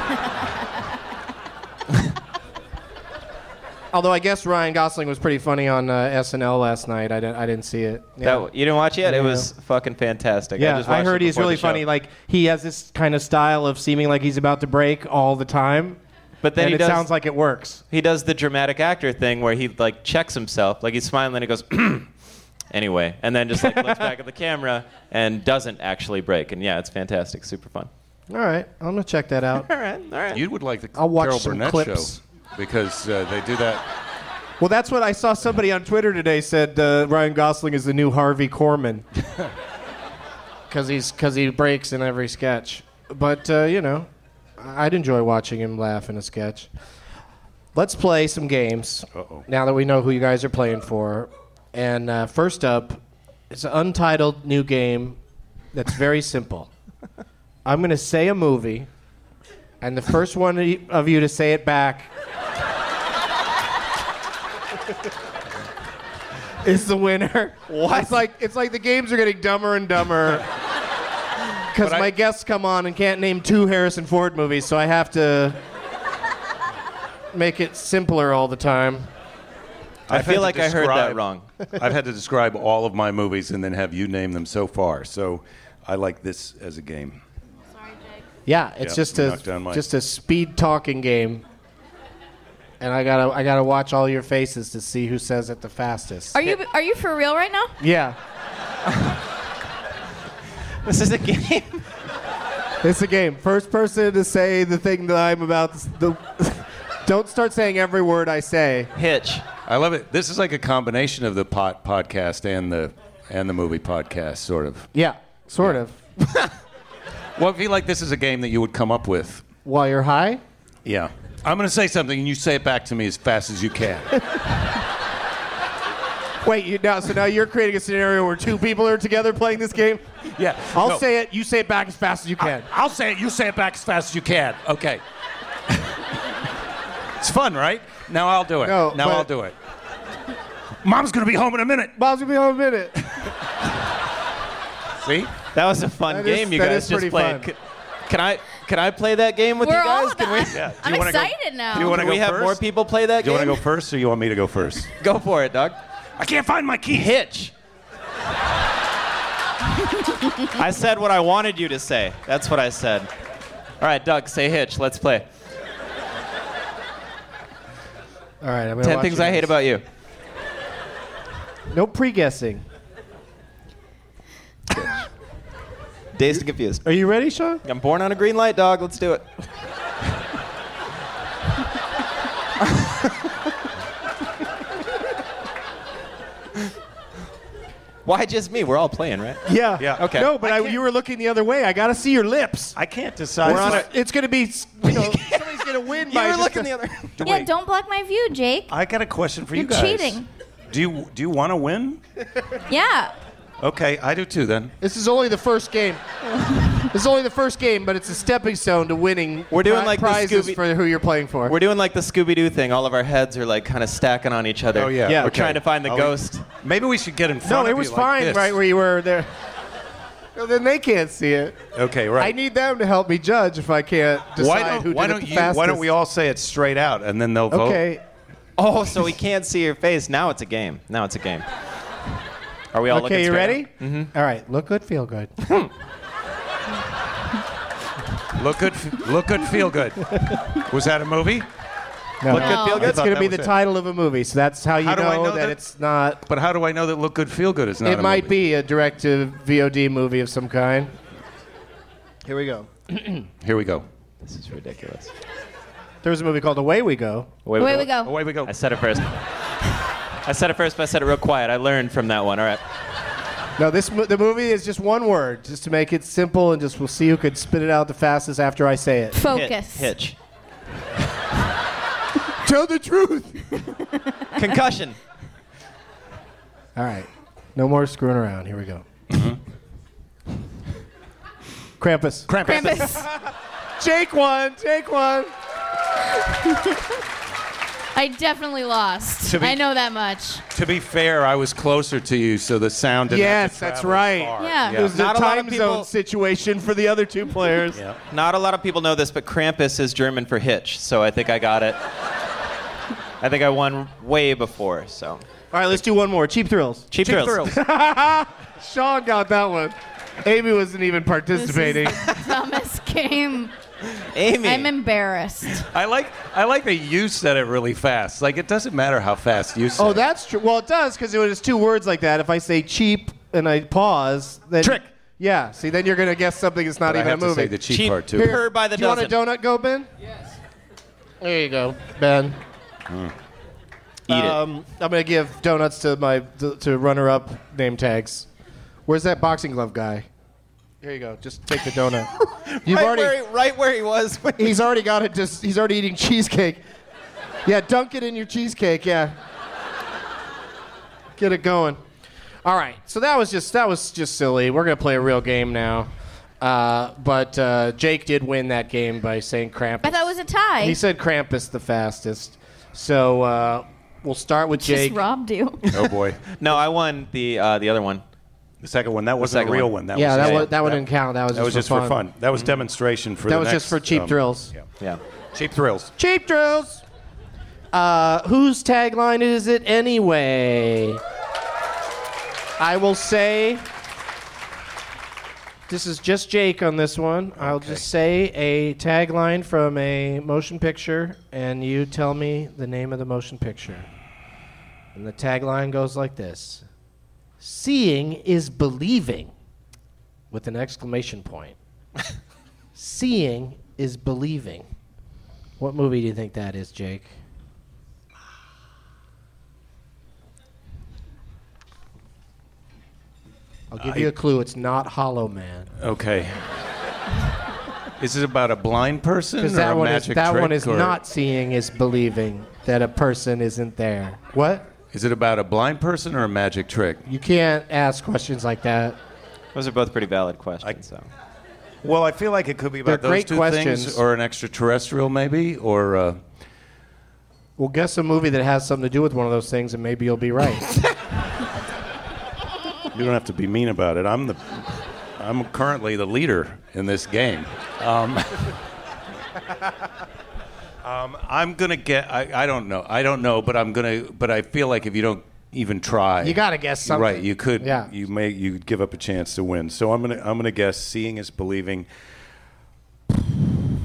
Although I guess Ryan Gosling was pretty funny on uh, S N L last night. I didn't. I didn't see it. Yeah. That, you didn't watch it yet? It Yeah. was fucking fantastic. Yeah, just I, watched heard it he's before really the show. funny. Like he has this kind of style of seeming like he's about to break all the time. But then and he it does, sounds like it works. he does the dramatic actor thing where he like checks himself, like he's smiling and he goes, anyway, and then just like looks back at the camera and doesn't actually break. And yeah, it's fantastic, super fun. All right, I'm gonna check that out. All right, all right. You would like the I'll watch Carol some Burnett clips. show because uh, they do that. Well, that's what I saw. Somebody on Twitter today said uh, Ryan Gosling is the new Harvey Korman because he's because he breaks in every sketch. But uh, you know, I'd enjoy watching him laugh in a sketch. Let's play some games Uh-oh. now that we know who you guys are playing for. And uh, first up, it's an untitled new game that's very simple. I'm going to say a movie, and the first one of you to say it back is the winner. What? It's like it's like the games are getting dumber and dumber because But I- my guests come on and can't name two Harrison Ford movies, so I have to make it simpler all the time. I I've feel had to like I heard that describe- wrong. I've had to describe all of my movies and then have you name them so far. So I like this as a game. Yeah, it's Yeah, just you a knocked down my- just a speed talking game, and I gotta I gotta watch all your faces to see who says it the fastest. Are you are you for real right now? Yeah, This is a game. it's a game. First person to say the thing that I'm about. To, the, don't start saying every word I say. Hitch. I love it. This is like a combination of the pot podcast and the and the movie podcast, sort of. Yeah, sort of. Well, I feel like this is a game that you would come up with. While you're high. Yeah. I'm going to say something, and you say it back to me as fast as you can. Wait, you now so now you're creating a scenario where two people are together playing this game. Yeah. I'll no. say it. You say it back as fast as you can. I'll say it. You say it back as fast as you can. Okay. It's fun, right? Now I'll do it. No, now but- I'll do it. Mom's going to be home in a minute. Mom's gonna be home in a minute. See? That was a fun That is- game you that guys is just pretty played. fun. Can, can I can I play that game with We're you guys? all Can we, done. Yeah. Do I'm you wanna go- excited now. Do you want to can go we have first? more people play that Do you game? want to go first, or you want me to go first? Go for it, Doug. I can't find my keys. Hitch. I said what I wanted you to say. That's what I said. All right, Doug, say Hitch. Let's play. All right, I'm gonna Ten watch things you I hate guys. about you. No pre-guessing. Dazed and confused. Are you ready, Sean? I'm born on a green light, dog. Let's do it. Why just me? We're all playing, right? Yeah. Yeah. Okay. No, but I you were looking the other way. I got to see your lips. I can't decide. We're on a, it's going to be, you know, somebody's going to win You by were just looking a- the other. Yeah, Wait. don't block my view, Jake. I got a question for you You're guys. cheating. Do you do you want to win? Yeah. Okay, I do too then. This is only the first game. This is only the first game, but it's a stepping stone to winning. We're doing pri- like the prizes Scooby- for who you're playing for. We're doing like the Scooby-Doo thing. All of our heads are like kind of stacking on each other. Oh yeah. Yeah. We're Okay. trying to find the Oh, we- ghost. Maybe we should get in front no, of it you was like fine this. right where you were there. Well, then they can't see it. Okay, right. I need them to help me judge if I can't decide why don't who why did don't it the you fastest. why don't we all say it straight out and then they'll vote? Okay. Oh, so we can't see your face. Now it's a game. Now it's a game. Are we all looking Okay, you straight ready? up? Mm-hmm. All right. Look good, feel good. Look good, f- look good, feel good. Was that a movie? No. Look good, feel I good. It's thought going to that be was the it. title of a movie, so that's how you How do know, I know that, that- it's not. But how do I know that look good, feel good is not It a might movie? be a direct-to-V O D movie of some kind. Here we go. Here we go. This is ridiculous. There was a movie called Away We Go. Away Away we go. Away we go. I said it first. I said it first, but I said it real quiet. I learned from that one. All right. No, this mo- the movie is just one word, just to make it simple, and just we'll see who could spit it out the fastest after I say it. Hit, Focus. hitch. Tell the truth. Concussion. All right, no more screwing around. Here we go. Krampus. Krampus. Jake won. Jake won. I definitely lost. To be- I know that much. To be fair, I was closer to you, so the sound didn't have Yes, to that's travel right. far. Yeah. It was the Not a lot of time people- zone situation for the other two players. Yeah. Not a lot of people know this, but Krampus is German for hitch, so I think I got it. I think I won way before, so. All right, let's do one more. Cheap Thrills. Cheap, Cheap thrills. thrills. Sean got that one. Amy wasn't even participating. Dumbest game. Amy. I'm embarrassed. I like I like that you said it really fast. Like it doesn't matter how fast you say Oh, it. that's true. Well, it does because it was two words like that. If I say cheap and I pause, then Trick. Yeah. See, then you're gonna guess something that's not But I even have a movie. to say the cheap, Cheap part too. Here. per by the Do you want a dozen. donut, go Ben? Yes. There you go, Ben. Eat it. Um, I'm gonna give donuts to my to, to runner-up name tags. Where's that boxing glove guy? Here you go. Just take the donut. You've right, already. where he, right where he was. when- He's already got it. Just he's already eating cheesecake. Yeah, dunk it in your cheesecake. Yeah. Get it going. All right. So that was just that was just silly. We're gonna play a real game now. Uh, but uh, Jake did win that game by saying Krampus. I thought it was a tie. He said Krampus the fastest. So uh, we'll start with Jake. Just robbed you. Oh boy. No, I won the uh, the other one. The second one, that wasn't a second real one. one. That yeah, was that yeah, was, yeah. that one didn't count. That was that just, was just for for fun. That was demonstration for That the was next, just for cheap um, thrills. Yeah. Yeah. Cheap thrills. Cheap drills. Uh, whose tagline is it anyway? I will say. This is just Jake on this one. I'll Okay. just say a tagline from a motion picture, and you tell me the name of the motion picture. And the tagline goes like this: Seeing is believing, with an exclamation point. Seeing is believing. What movie do you think that is, Jake? I'll give I- you a clue. It's not Hollow Man. Okay. Is it about a blind person Because or that a one is magic that trick? one is or- not seeing is believing that a person isn't there. What? Is it about a blind person or a magic trick? You can't ask questions like that. Those are both pretty valid questions. so. Well, I feel like it could be about They're those great two questions. things, or an extraterrestrial, maybe, or. Uh, Well, guess a movie that has something to do with one of those things, and maybe you'll be right. You don't have to be mean about it. I'm the, I'm currently the leader in this game. Um, um, I'm gonna get. I, I don't know. I don't know, but I'm gonna. But I feel like if you don't even try, You gotta guess something. Right? You could. Yeah. You may. You give up a chance to win. So I'm gonna. I'm gonna guess. Seeing is believing.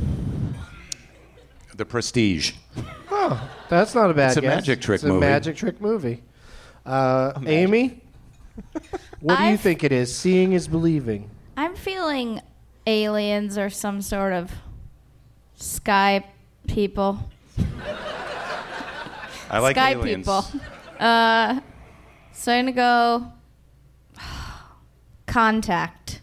The Prestige. Oh, that's not a bad It's a guess. magic trick it's a movie. magic trick movie. Uh, Amy, what do you I've- think it is? Seeing is believing. I'm feeling aliens or some sort of sky people. I like sky aliens. people. Uh, so I'm gonna go Contact.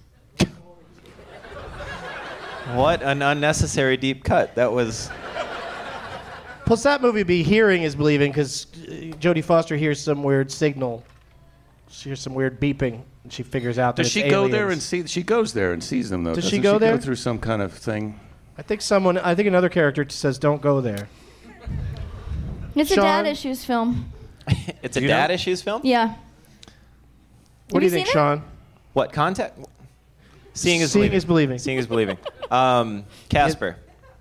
What an unnecessary deep cut. That was. Plus, that movie be hearing is believing because Jodie Foster hears some weird signal. She hears some weird beeping, and she figures out that Does it's she go aliens. there and see? She goes there and sees them though. Does Doesn't she go there? Go through some kind of thing. I think someone. I think another character says, "Don't go there." It's Sean? a dad issues film. It's a You dad know? issues film? Yeah. What do you you think, seen it? Sean? What, Contact? Seeing is Seeing believing. is believing. Seeing is believing. Um, Casper.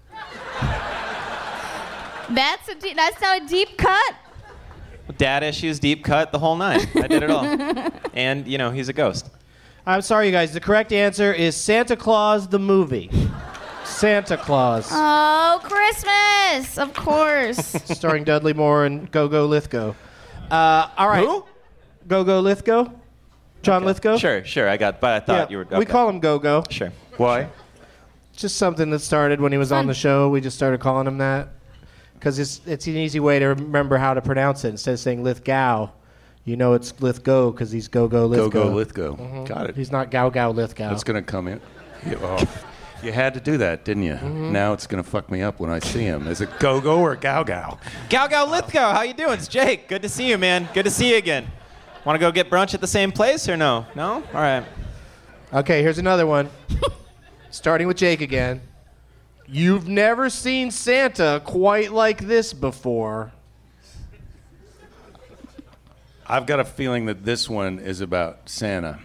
That's a de- that's not a deep cut. Dad issues, deep cut, the whole nine. I did it all. And, you know, he's a ghost. I'm sorry, you guys. The correct answer is Santa Claus the movie. Santa Claus, Oh, Christmas! Of course. starring Dudley Moore and Go-Go Lithgow. Uh, all right. Who? Go-Go Lithgow? John Lithgow? Sure, sure, I got, but I thought Yeah, you were. We okay. call him Go-Go. Sure. Why? Just something that started when he was on the show. We just started calling him that because it's it's an easy way to remember how to pronounce it. Instead of saying Lithgow, you know it's Lithgow because he's Go-Go Lithgow. Go Go Lithgow. Got it. He's not Gow-Gow Lithgow. It's gonna come in. You, oh. You had to do that, didn't you? Mm-hmm. Now it's gonna fuck me up when I see him. Is it Go Go or Gow Gow? Gal Gal Lithgow, how you doing? It's Jake. Good to see you, man. Good to see you again. Want to go get brunch at the same place or no? No? All right. Okay, here's another one. Starting with Jake again. You've never seen Santa quite like this before. I've got a feeling that this one is about Santa.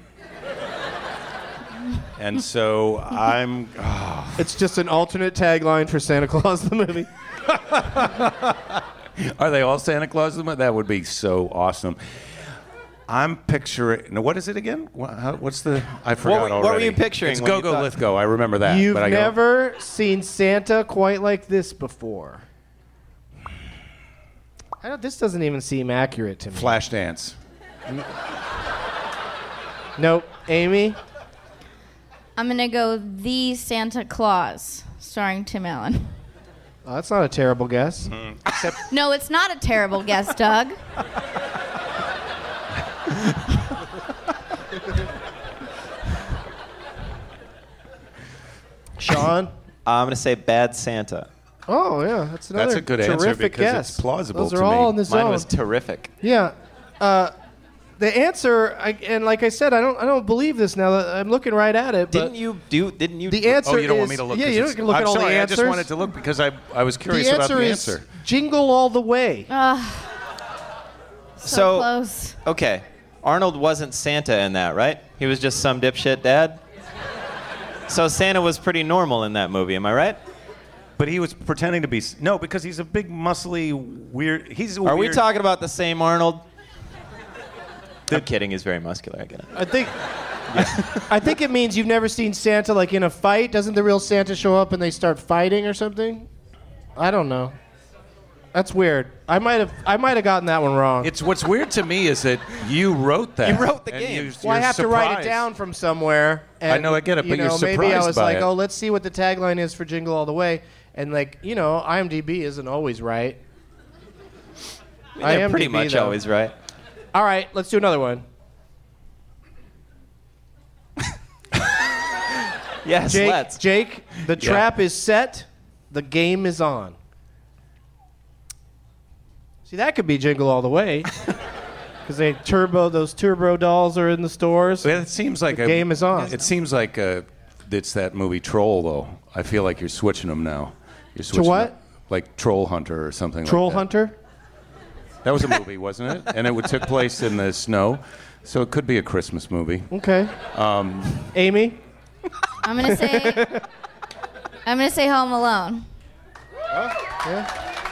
And so I'm. Oh, It's just an alternate tagline for Santa Claus the movie. are they all Santa Claus? That would be so awesome. I'm picturing. No, what is it again? What, how, what's the? I forgot what already. were you picturing It's when Go you Go thought- Lithgow. I remember that. You've but I go, never seen Santa quite like this before. I don't, this doesn't even seem accurate to me. Flashdance. Nope. Amy? I'm gonna go The Santa Claus, starring Tim Allen. Oh, that's not a terrible guess. Mm-hmm. No, it's not a terrible guess, Doug. Sean? I'm going to say Bad Santa. Oh, yeah. That's another That's a good answer terrific because guess. it's plausible Those are to all me. in the zone. Mine was terrific. Yeah. Uh, the answer, I, and like I said, I don't, I don't believe this now. That I'm looking right at it. But Didn't you do? Didn't you? the answer Oh, you don't is, want me to look? Yeah, 'cause you it's- don't look I'm at all sorry, the answers. I just wanted to look because I, I was curious the about answer the is answer. Jingle All the Way. So, So- close. Okay. Arnold wasn't Santa in that, right? He was just some dipshit dad. So Santa was pretty normal in that movie. Am I right? But he was pretending to be s- no, because he's a big, muscly, weird. He's a Are we weird- talking about the same Arnold? I'm kidding. He's very muscular. I get it. I think. I think it means you've never seen Santa like in a fight. Doesn't the real Santa show up and they start fighting or something? I don't know. That's weird. I might have. I might have gotten that one wrong. It's what's weird to me is that you wrote that. You wrote the and game. you- well, I you're have to write it surprised. down from somewhere. And, I know, I get it, you but you're know, maybe I surprised was by like, it. oh, let's see what the tagline is for Jingle All the Way, and like, you know, IMDb isn't always right. They're pretty IMDb, much though. always right. All right, let's do another one. Yes, Jake, let's. Jake, the Yeah. trap is set. The game is on. See, that could be Jingle All the Way. Because they turbo, those turbo dolls are in the stores. Well, it seems like The a, game is on. It seems like a, it's that movie Troll, though. I feel like you're switching them now. You're switching what? them- Like Troll Hunter or something. Troll like that. Hunter? That was a movie, wasn't it? And it would- took place in the snow, so it could be a Christmas movie. Okay. Um, Amy? I'm gonna say. I'm gonna say Home Alone. Yeah.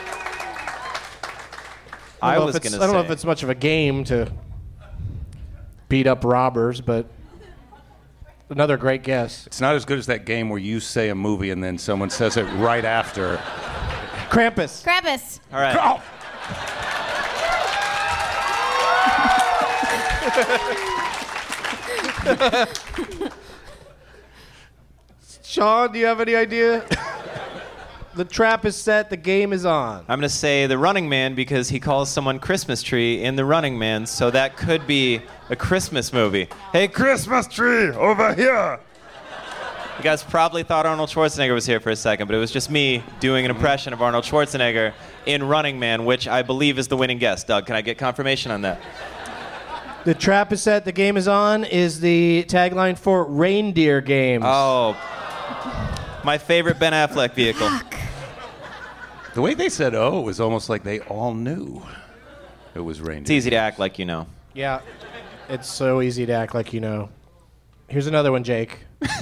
I don't know was if it's- gonna I don't know say- if it's much of a game to beat up robbers, but another great guess. It's not as good as that game where you say a movie and then someone says it right after. Krampus. Krampus. All right. Sean, do you have any idea? The trap is set. The game is on. I'm going to say The Running Man because he calls someone Christmas tree in The Running Man, so that could be a Christmas movie. Hey, Christmas tree, over here. You guys probably thought Arnold Schwarzenegger was here for a second, but it was just me doing an impression of Arnold Schwarzenegger in Running Man, which I believe is the winning guess. Doug, can I get confirmation on that? The trap is set. The game is on is the tagline for Reindeer Games. Oh, my favorite Ben Affleck vehicle. The way they said "oh" was almost like they all knew it was reindeer. It's easy to act like you know. Yeah, it's so easy to act like you know. Here's another one, Jake.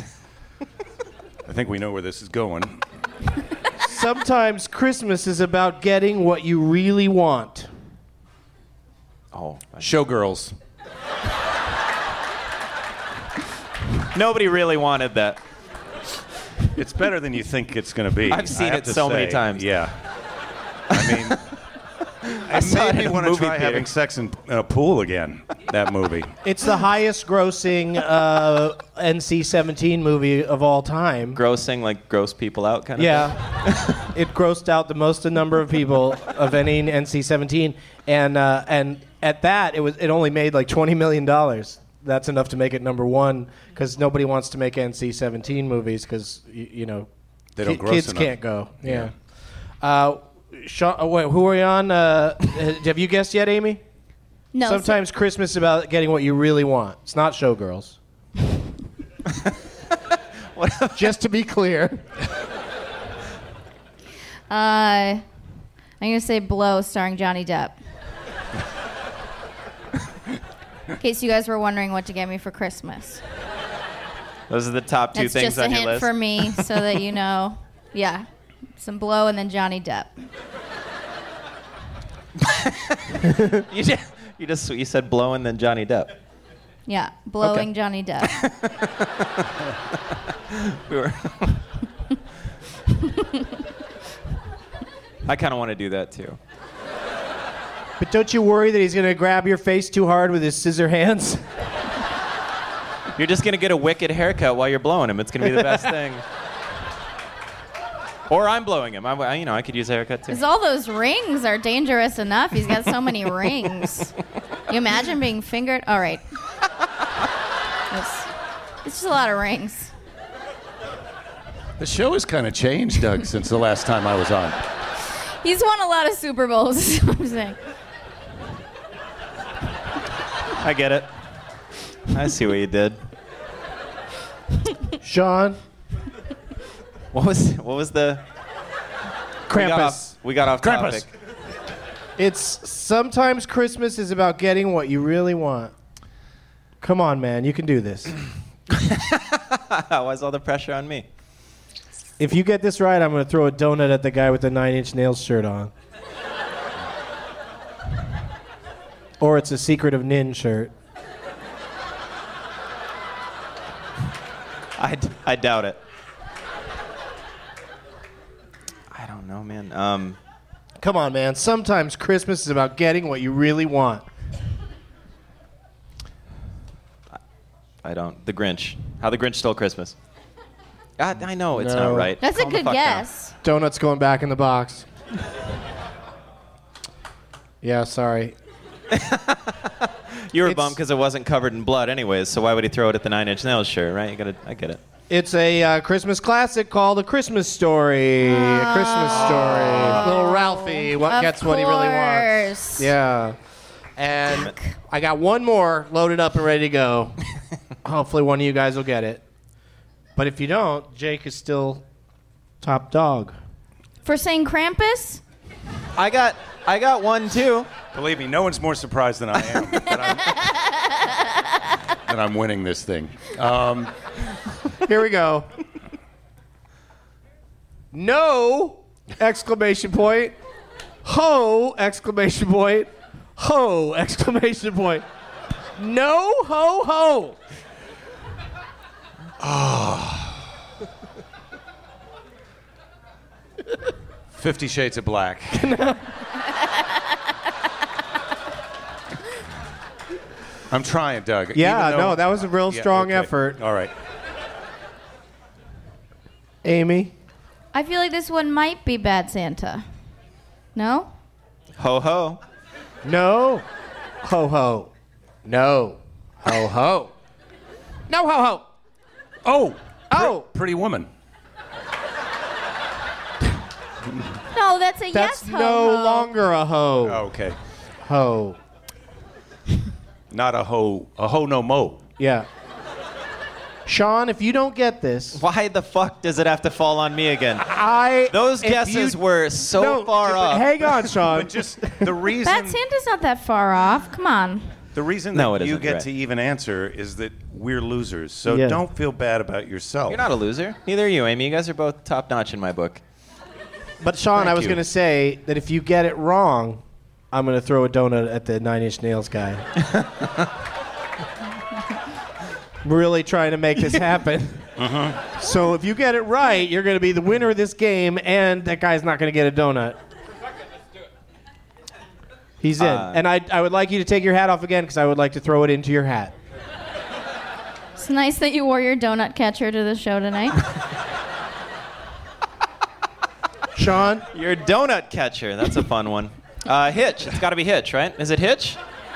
I think we know where this is going. Sometimes Christmas is about getting what you really want. Oh, Showgirls. Nobody really wanted that. It's better than you think it's going to be. I've seen I have it to so say. many times. Yeah. I mean, I saw it it made me in a want to movie try theater. having sex in a pool again, that movie. It's the highest grossing uh, N C seventeen movie of all time. Grossing, like gross people out kind of Yeah. thing? It grossed out the most number of people of any N C seventeen. And uh, and at that, it was it only made like twenty million dollars. That's enough to make it number one because nobody wants to make N C seventeen movies because, you, you know, They don't ki- gross kids enough. can't go. Yeah. Uh, Sean, uh, wait, who are you on? Uh, have you guessed yet, Amy? No. Sometimes Christmas is about getting what you really want. It's not Showgirls. Just to be clear. Uh, I'm gonna say Blow, starring Johnny Depp. In case you guys were wondering what to get me for Christmas. Those are the top two That's things just a on your hint list. for me, so that you know. Yeah, some Blow and then Johnny Depp. you, just, you just you said Blow and then Johnny Depp. Yeah, blowing Okay. Johnny Depp. We were. I kind of want to do that too. But don't you worry that he's going to grab your face too hard with his scissor hands? You're just gonna get a wicked haircut while you're blowing him. It's gonna be the best thing. Or I'm blowing him. I, you know, I could use a haircut too. Because all those rings are dangerous enough. He's got so many rings. You imagine being fingered? All right. It's, it's just a lot of rings. The show has kind of changed, Doug, since the last time I was on. He's won a lot of Super Bowls, is what I'm saying. I get it. I see what you did. Sean? What was what was the Krampus. We got off, we got off Krampus. topic. It's sometimes Christmas is about getting what you really want. Come on, man. You can do this. Why's all the pressure on me? If you get this right, I'm going to throw a donut at the guy with the Nine Inch Nails shirt on. Or it's a Secret of Nin shirt. I, d- I doubt it. I don't know, man. Um, Come on, man. Sometimes Christmas is about getting what you really want. I don't. The Grinch. How the Grinch Stole Christmas. I, I know it's No. not right. That's a Calm the good fuck down. guess. Donuts going back in the box. Yeah, sorry. You were It's- bummed because it wasn't covered in blood, anyways. So why would he throw it at the Nine Inch Nails shirt, right? You gotta. I get it. It's a uh, Christmas classic called A Christmas Story. A Christmas Story. Little Ralphie what Of gets what he really wants. course. Yeah. And I got one more loaded up and ready to go. Hopefully one of you guys will get it. But if you don't, Jake is still top dog. For saying Krampus? I got. I got one too. Believe me, no one's more surprised than I am that I'm, that I'm winning this thing. Um, Here we go. No! Exclamation point. Ho! Exclamation point. Ho! Exclamation point. No! Ho! Ho! Fifty Shades of Black. I'm trying, Doug. Yeah, Even though- no, that was a real Yeah, strong okay. effort. All right. Amy? I feel like this one might be Bad Santa. No? Ho ho. No. Ho ho. No. Ho ho. No ho ho. Oh. Oh. Pretty Woman. No, that's a That's yes. no ho-ho. longer a ho. Oh, okay. Ho. Not a ho. A ho no mo. Yeah. Sean, if you don't get this, Why the fuck does it have to fall on me again? I Those if guesses you- were so No, far but off. Hang on, Sean. But just the reason. Bad Santa's not that far off. Come on. The reason No, that it you isn't, get right. to even answer is that we're losers. So Yeah. don't feel bad about yourself. You're not a loser. Neither are you, Amy. You guys are both top notch in my book. But Sean, Thank I was you. going to say that if you get it wrong, I'm going to throw a donut at the Nine Inch Nails guy. Really trying to make this happen. Uh-huh. So if you get it right, you're going to be the winner of this game, and that guy's not going to get a donut. He's in. Uh, and I, I would like you to take your hat off again because I would like to throw it into your hat. It's nice that you wore your donut catcher to the show tonight. Sean? You're a donut catcher. That's a fun one. Uh, Hitch. It's got to be Hitch, right? Is it Hitch?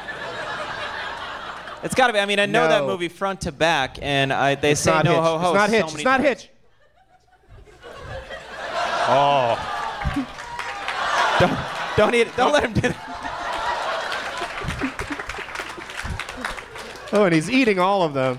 It's got to be. I mean, I know No. that movie front to back, and I, they It's say not no Hitch. ho ho. It's not so Hitch. many It's not times. Hitch. Oh. Don't, don't eat it. Don't let him do it. Oh, and he's eating all of them.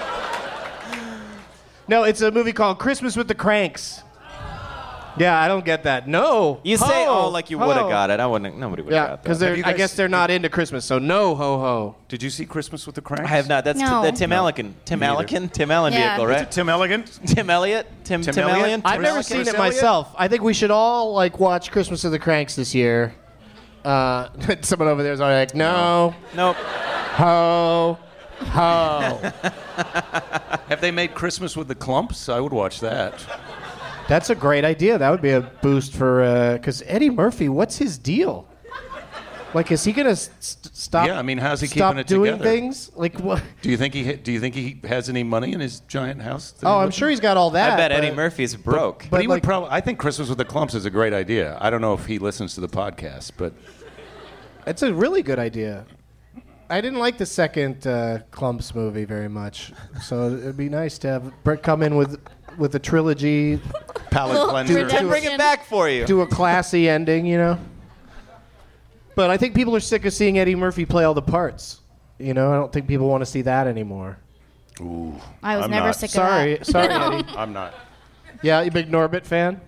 No, it's a movie called Christmas with the Cranks. Yeah, I don't get that. No. You say, Ho, oh, like you would have ho. got it. I wouldn't. Nobody would have Yeah, got that. because Have you I guys- guess they're not into Christmas, so no ho ho. Did you see Christmas with the Cranks? I have not. That's No. t- the Tim No. Allen. Tim Me either. Allen. Tim Allen Yeah. vehicle, Is right? it Tim Elegant? Tim Elliott. Tim Tim Tim Elliott? Elliott. I've Tim never Elliott? seen Chris it Elliott? myself. I think we should all like watch Christmas with the Cranks this year. Uh, someone over there is already like, no, Nope. ho, ho. Have they made Christmas with the Clumps? I would watch that. That's a great idea. That would be a boost for because Eddie Murphy. What's his deal? Like, is he gonna st- stop? Yeah, I mean, how's he stop keeping it doing together? things? Like what? Do you think he do you think he has any money in his giant house? that he Oh, I'm lives sure in? he's got all that. I bet but- Eddie Murphy's broke. But, But he like- would probably. I think Christmas with the Clumps is a great idea. I don't know if he listens to the podcast, but It's a really good idea. I didn't like the second uh, Clumps movie very much, so it'd be nice to have Brett come in with with a trilogy, palate Well, cleanser. redemption. We'll bring it back for you. do a classy ending, you know. But I think people are sick of seeing Eddie Murphy play all the parts. You know, I don't think people want to see that anymore. Ooh, I was I'm never not. sick Sorry, of that. sorry, No. Eddie. I'm not. Yeah, you big Norbit fan?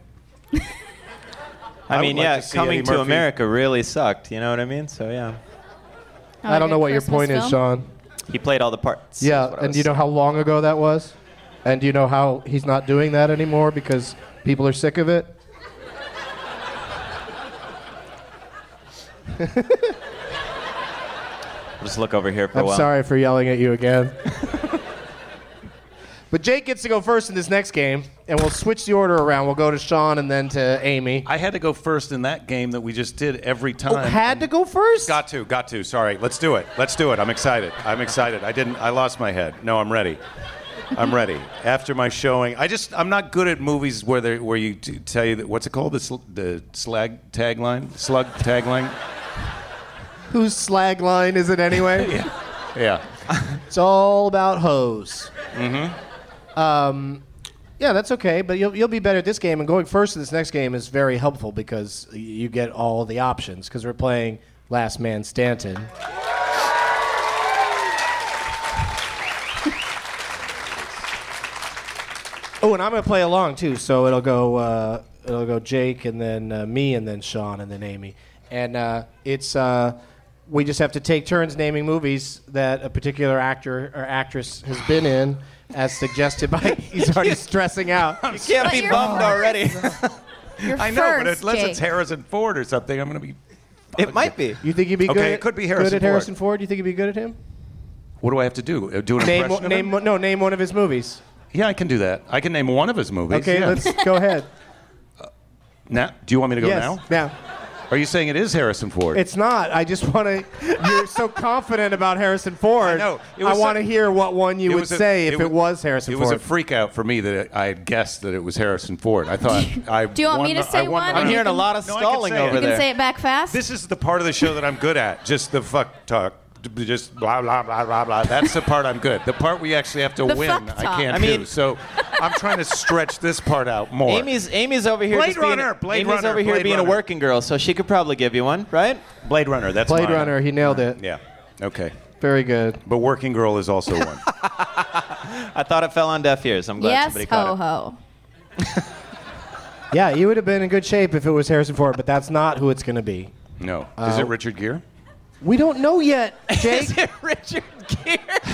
I I mean, would like yeah, to see coming Eddie to Murphy. America really sucked. You know what I mean? So yeah, Oh, I don't like know a what your Christmas point is, film? Sean. he played all the parts. Yeah, is what I and was do you know saying. how long ago that was? And do you know how he's not doing that anymore because people are sick of it? We'll just look over here for a I'm while. sorry for yelling at you again. But Jake gets to go first in this next game, and we'll switch the order around. We'll go to Sean and then to Amy. I had to go first in that game that we just did every time. Oh, had to go first? Got to, got to. Sorry. Let's do it. Let's do it. I'm excited. I'm excited. I didn't. I lost my head. No, I'm ready. I'm ready. After my showing, I just I'm not good at movies where they where you t- tell you that what's it called the sl- the slag tagline slug tagline. Whose slag line is it anyway? Yeah. Yeah. It's all about hoes. Mm-hmm. Um, yeah, that's okay, but you'll, you'll be better at this game, and going first in this next game is very helpful because y- you get all the options, because we're playing Last Man Stanton. Oh, and I'm going to play along, too, so it'll go uh, it'll go Jake, and then uh, me, and then Sean, and then Amy. And uh, it's... Uh, we just have to take turns naming movies that a particular actor or actress has been in, as suggested by. He's already stressing out. You can't But be you're bummed first. already. You're I know, but first, unless Jake. it's Harrison Ford or something, I'm gonna be. It might be. You think he'd be Okay, good? it at- could be good Harrison at Harrison Ford. You think he'd be good at him? What do I have to do? Uh, Do an Name, impression of name, him? no, name one of his movies. Yeah, I can do that. I can name one of his movies. Okay, yeah. let's go ahead. Now, do you want me to go yes, now? Now. Are you saying it is Harrison Ford? It's not. I just want to. You're so confident about Harrison Ford. I know. It I was want to a- hear what one you it would was a- say if it it was- was Harrison It Ford. was a freak out for me that I had guessed that it was Harrison Ford. I thought I. Do you want me won to the- say I won one? the- I'm hearing a lot of No, I can stalling say it. over You can there. say it back fast. This is the part of the show that I'm good at. Just the fuck talk. Just blah blah blah blah blah. That's the part I'm good. The part we actually have to The win, fuck I talk. can't I mean- do. So I'm trying to stretch this part out more. Amy's Amy's over here. Blade just being, Runner, Blade Amy's Runner, over here Blade being Runner. a working girl, so she could probably give you one, right? Blade Runner. That's Blade mine. Runner. He nailed it. Yeah. Okay. Very good. But Working Girl is also one. I thought it fell on deaf ears. I'm glad yes, somebody caught ho it. ho. Yeah, you would have been in good shape if it was Harrison Ford, but that's not who it's going to be. No. Is Uh, it Richard Gere? We don't know yet, Jake. Is it Richard Gere?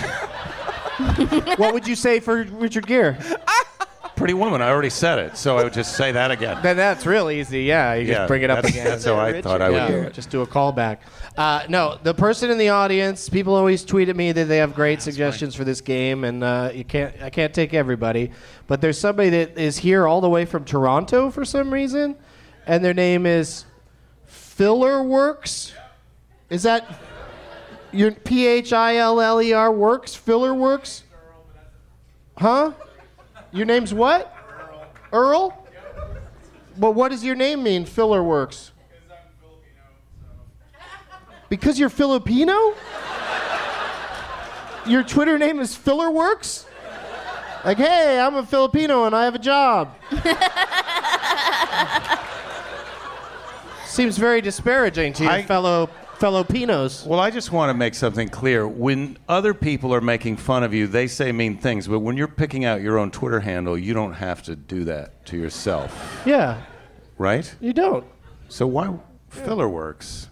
What would you say for Richard Gere? Pretty Woman. I already said it, so I would just say that again. Then that's real easy. Yeah, you Yeah, just bring it up that's- again. that's how I thought I would yeah, do it. Just do a callback. Uh, no, the person in the audience. People always tweet at me that they have great suggestions for this game, and uh, you can't. I can't take everybody, but there's somebody that is here all the way from Toronto for some reason, and their name is Fillerworks. Is that your P H I L L E R Works? Fillerworks? Huh? Your name's what? Earl. Earl? Well, what does your name mean, Fillerworks? Because you're Filipino? Your Twitter name is Fillerworks? Like, hey, I'm a Filipino and I have a job. Seems very disparaging to your I- fellow fellow Pinos. Well, I just want to make something clear. When other people are making fun of you, they say mean things. But when you're picking out your own Twitter handle, you don't have to do that to yourself, Yeah, right? you don't. So why filler works?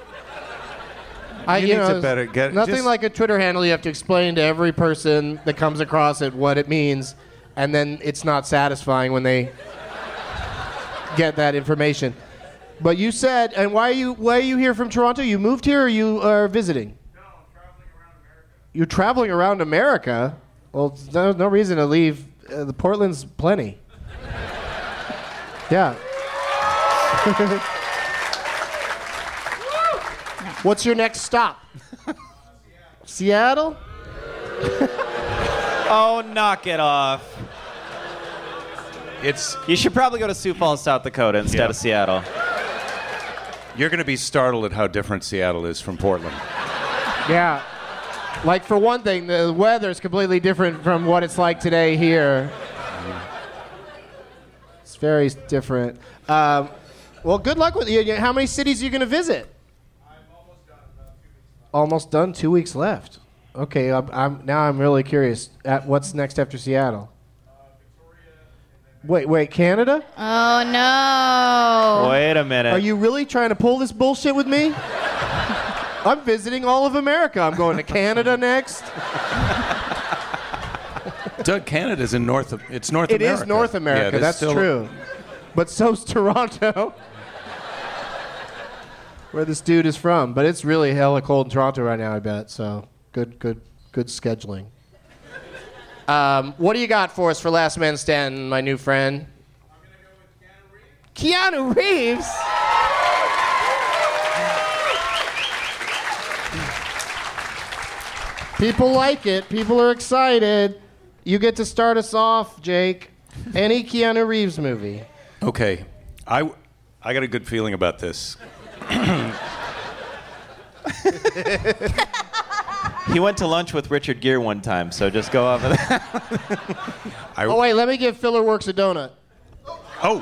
I, You you need know, to better get- nothing just- like a Twitter handle you have to explain to every person that comes across it what it means, and then it's not satisfying when they get that information. But you said, and why are you why are you here from Toronto? You moved here, or you are visiting? No, I'm traveling around America. You're traveling around America? Well, there's no reason to leave. Uh, the Portland's plenty. Yeah. What's your next stop? Seattle? Oh, knock it off. It's You should probably go to Sioux Falls, South Dakota instead Yeah. of Seattle. You're going to be startled at how different Seattle is from Portland. Yeah. Like, for one thing, the weather is completely different from what it's like today here. It's very different. Um, well, good luck with you. How many cities are you going to visit? I'm almost done. Almost done? Two weeks left. Okay, I'm, I'm, now I'm really curious. At what's next after Seattle? Wait, wait, Canada? Oh no. Wait a minute. Are you really trying to pull this bullshit with me? I'm visiting all of America. I'm going to Canada next. Doug, Canada's in North. It's North It America. is North Yeah, America. there's That's still- true. But so's Toronto, where this dude is from. But it's really hella cold in Toronto right now, I bet. So good, good, good scheduling. Um, what do you got for us for Last Man Standing, my new friend? I'm gonna go with Keanu Reeves. Keanu Reeves? People like it. People are excited. You get to start us off, Jake. Any Keanu Reeves movie. Okay, I, I got a good feeling about this. He went to lunch with Richard Gere one time, so just go off of that. I, Oh, wait, let me give Fillerworks a donut. oh,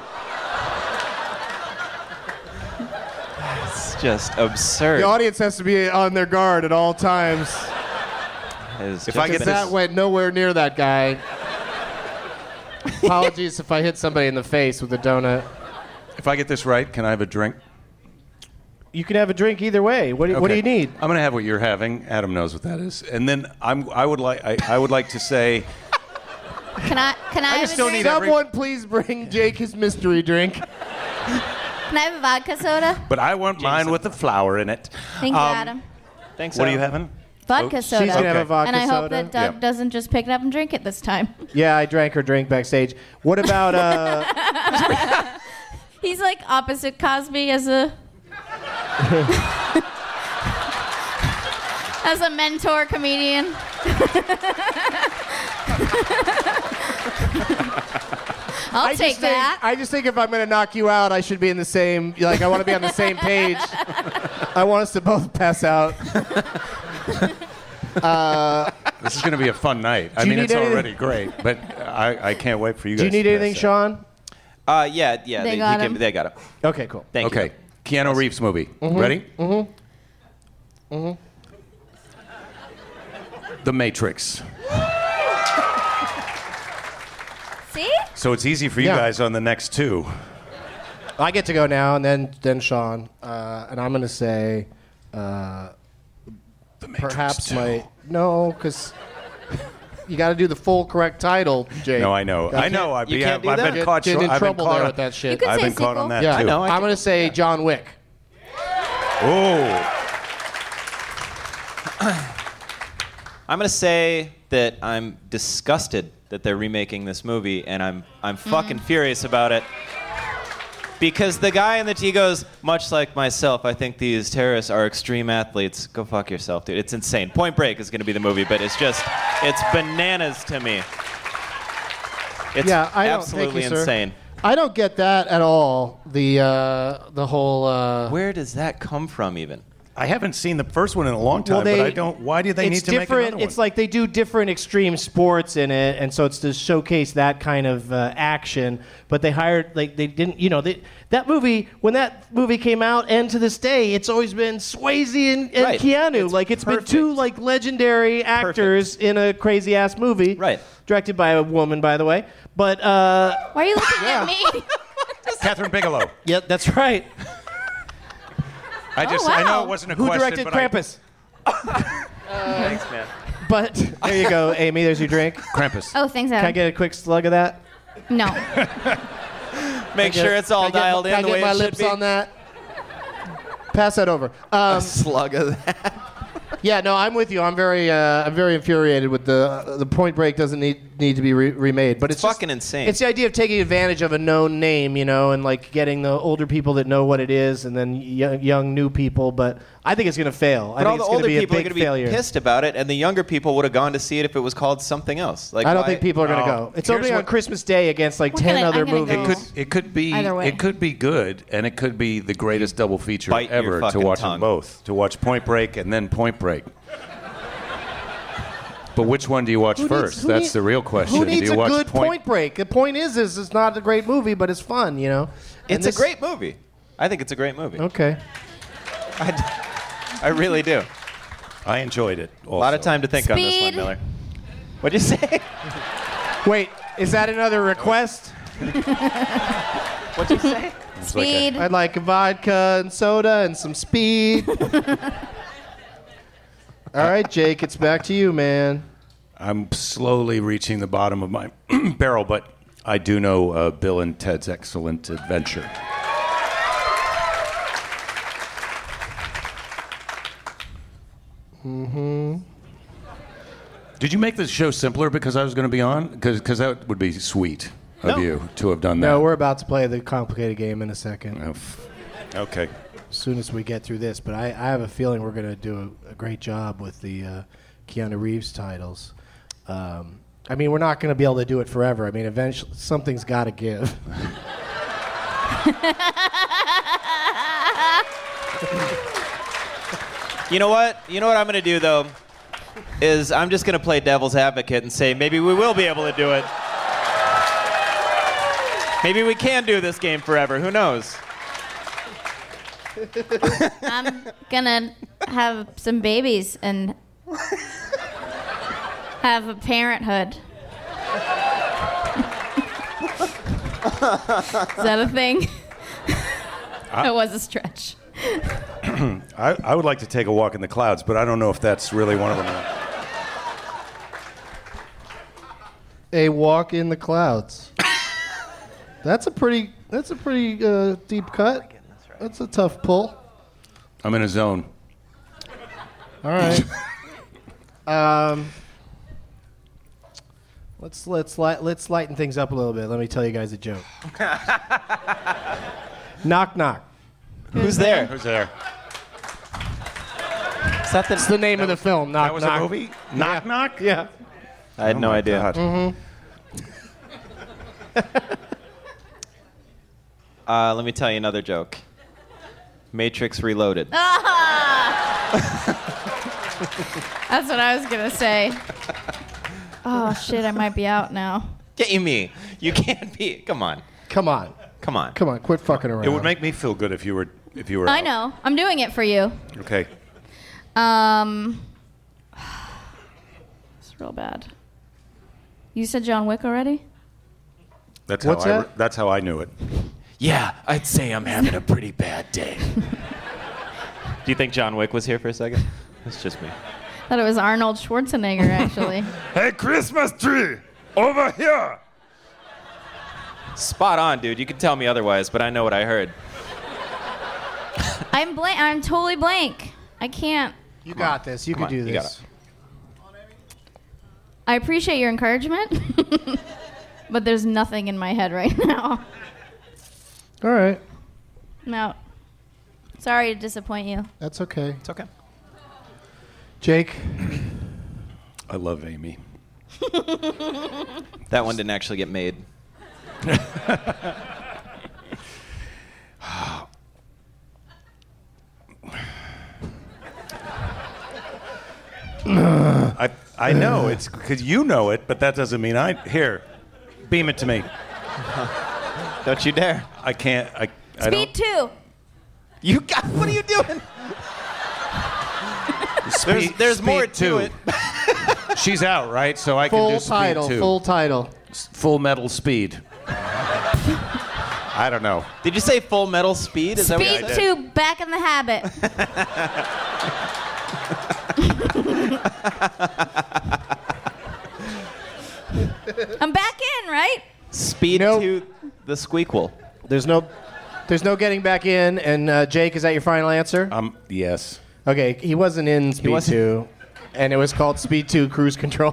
It's just absurd. The audience has to be on their guard at all times. It's If just I get Because this- that went nowhere near that guy. Apologies if I hit somebody in the face with a donut. if I get this right, can I have a drink? You can have a drink either way. What do, what do Okay. you need? I'm gonna have what you're having. Adam knows what that is, and then I'm. I would like. I, I would like to say. Can I can I, I have just a don't drink? need every- Someone please bring Jake his mystery drink. Can I have a vodka soda? But I want mine with the flour in it. Thank you, Um, Adam. Thanks. What are you Adam. having? Vodka Oh, soda. She's gonna have a Okay. vodka and I soda. hope that Doug Yeah. doesn't just pick it up and drink it this time. Yeah, I drank her drink backstage. What about uh? He's like opposite Cosby as a as a mentor comedian. I'll I take just that. Think, I just think if I'm going to knock you out, I should be in the same. Like I want to be on the same page. I want us to both pass out. Uh, this is going to be a fun night. I you mean, need it's anything? already great, but I, I can't wait for you guys. Do you need to anything, pass Sean? Uh, yeah, yeah. They he got gave- him. they got it. Okay, cool. Thank okay. you. Keanu Reeves movie. Mm-hmm. Ready? Mm-hmm. Mm-hmm. The Matrix. See? So it's easy for you Yeah. guys on the next two. I get to go now, and then then Sean, uh, and I'm going to say, uh, The Matrix perhaps two. my no, because you got to do the full correct title, Jake. No, I know. Gotta I know. I've, you be, can't do I've that? been Get, caught. get short- in I've been trouble caught there on, with that shit. You could I've say been caught on sequel. that Yeah, too. I know, I I'm going to say John Wick. Oh. I'm gonna say that I'm disgusted that they're remaking this movie, and I'm I'm fucking furious about it. Because the guy in the T goes, much like myself, I think these terrorists are extreme athletes. Go fuck yourself, dude. It's insane. Point Break is gonna be the movie, but it's just, it's bananas to me. It's Yeah, I don't- absolutely thank you, sir. insane. I don't get that at all. The uh, the whole. Uh, Where does that come from, even? I haven't seen the first one in a long time, Well, they- but I don't. Why do they it's need to different. make another one? It's like they do different extreme sports in it, and so it's to showcase that kind of uh, action. But they hired, like, they didn't, you know, they, that movie, when that movie came out, and to this day, it's always been Swayze and, and Right. Keanu. It's like, it's perfect. been two, like, legendary actors in a crazy ass movie. Right. Directed by a woman, by the way. But, uh, Why are you looking at me? Catherine Bigelow. yeah, that's right. I just. Oh, I know wow. it wasn't a Who question. directed but I- Krampus? Thanks, man. But, there you go, Amy, there's your drink. Krampus. Oh, thanks, Can I Adam. get a quick slug of that? No. Make Can I sure get- it's all can I get- dialed can in I the get way my it should lips be. on that? Pass that over. Um, A slug of that. Yeah, no, I'm with you. I'm very, uh, I'm very infuriated with the uh, the Point Break doesn't need need to be re- remade, but it's, It's just- fucking insane. It's the idea of taking advantage of a known name, you know, and like getting the older people that know what it is, and then young, young new people. But I think it's going to fail. I But all think the it's going older to be a people are big going to failure. be pissed about it, and the younger people would have gone to see it if it was called something else. Like I don't why- think people are going to No. go. It's Here's opening on what- Christmas Day against like We're ten gonna- other I'm gonna movies. go. It could. It could be. Either way. It could be good, and it could be the greatest double feature Bite your ever to fucking watch tongue. them both. To watch Point Break and then Point Break. But which one do you watch Who first? needs- who That's need- the real question. Who do needs you a watch good Point? point Break? The point is, is it's not a great movie, but it's fun, you know. And It's this- a great movie. I think it's a great movie. Okay. I, I really do. I enjoyed it. A lot of time to think on this one, Speed. Miller. What'd you say? Wait, is that another request? What'd you say? Speed. I'd like a vodka and soda and some speed. All right, Jake, it's back to you, man. I'm slowly reaching the bottom of my barrel, but I do know uh, Bill and Ted's Excellent Adventure. Mm-hmm. Did you make this show simpler because I was going to be on? Because that would be sweet of No. you to have done that. No, we're about to play the complicated game in a second. Oh, f- okay. As soon as we get through this, but I, I have a feeling we're going to do a, a great job with the uh, Keanu Reeves titles. Um, I mean, we're not going to be able to do it forever. I mean, eventually something's got to give. You know what? You know what I'm going to do, though? Is I'm just going to play devil's advocate and say maybe we will be able to do it. Maybe we can do this game forever. Who knows? I'm gonna have some babies and have a parenthood. Is that a thing? It was a stretch. I, I would like to take a walk in the clouds, but I don't know if that's really one of them. A walk in the clouds. That's a pretty. That's a pretty uh, deep cut. That's a tough pull. I'm in a zone. All right. um, let's let's li- let's lighten things up a little bit. Let me tell you guys a joke. Knock knock. Who's there? Who's there? Is that the, It's the name of the film. Knock That was knock. a movie? Knock Knock? Yeah. I had Oh no my idea. God. Mm-hmm. Uh, let me tell you another joke. Matrix Reloaded. That's what I was gonna say. Oh shit! I might be out now. Jamie, you can't be. Come on. Come on. Come on. Come on. Quit fucking around. It would make me feel good if you were if you were I out. know. I'm doing it for you. Okay. Um, it's real bad. You said John Wick already? That's What's how I that? that's how I knew it. Yeah, I'd say I'm having a pretty bad day. Do you think John Wick was here for a second? It's just me. Thought it was Arnold Schwarzenegger, actually. Hey, Christmas tree, over here. Spot on, dude. You can tell me otherwise, but I know what I heard. I'm blank. I'm totally blank. I can't. You got this. You Come can on, do you got this. I appreciate your encouragement, but there's nothing in my head right now. All right. No. Sorry to disappoint you. That's okay. It's okay. Jake. I love Amy. That one didn't actually get made. I I know it's because you know it, but that doesn't mean I. Here, beam it to me. Don't you dare. I can't. I. I Speed don't. two. You got. What are you doing? Speed, There's, there's speed more two. to it. She's out, right? So I Full can do speed title. two. Full title. S- Full metal speed. I don't know. Did you say Full Metal Speed? Is that what you Speed said? two. Back in the habit. I'm back in, right? Speed Nope. to the squeakquel. There's no, there's no getting back in. And uh, Jake, is that your final answer? Um. Yes. Okay. He wasn't in Speed wasn't- Two, and it was called Speed Two Cruise Control.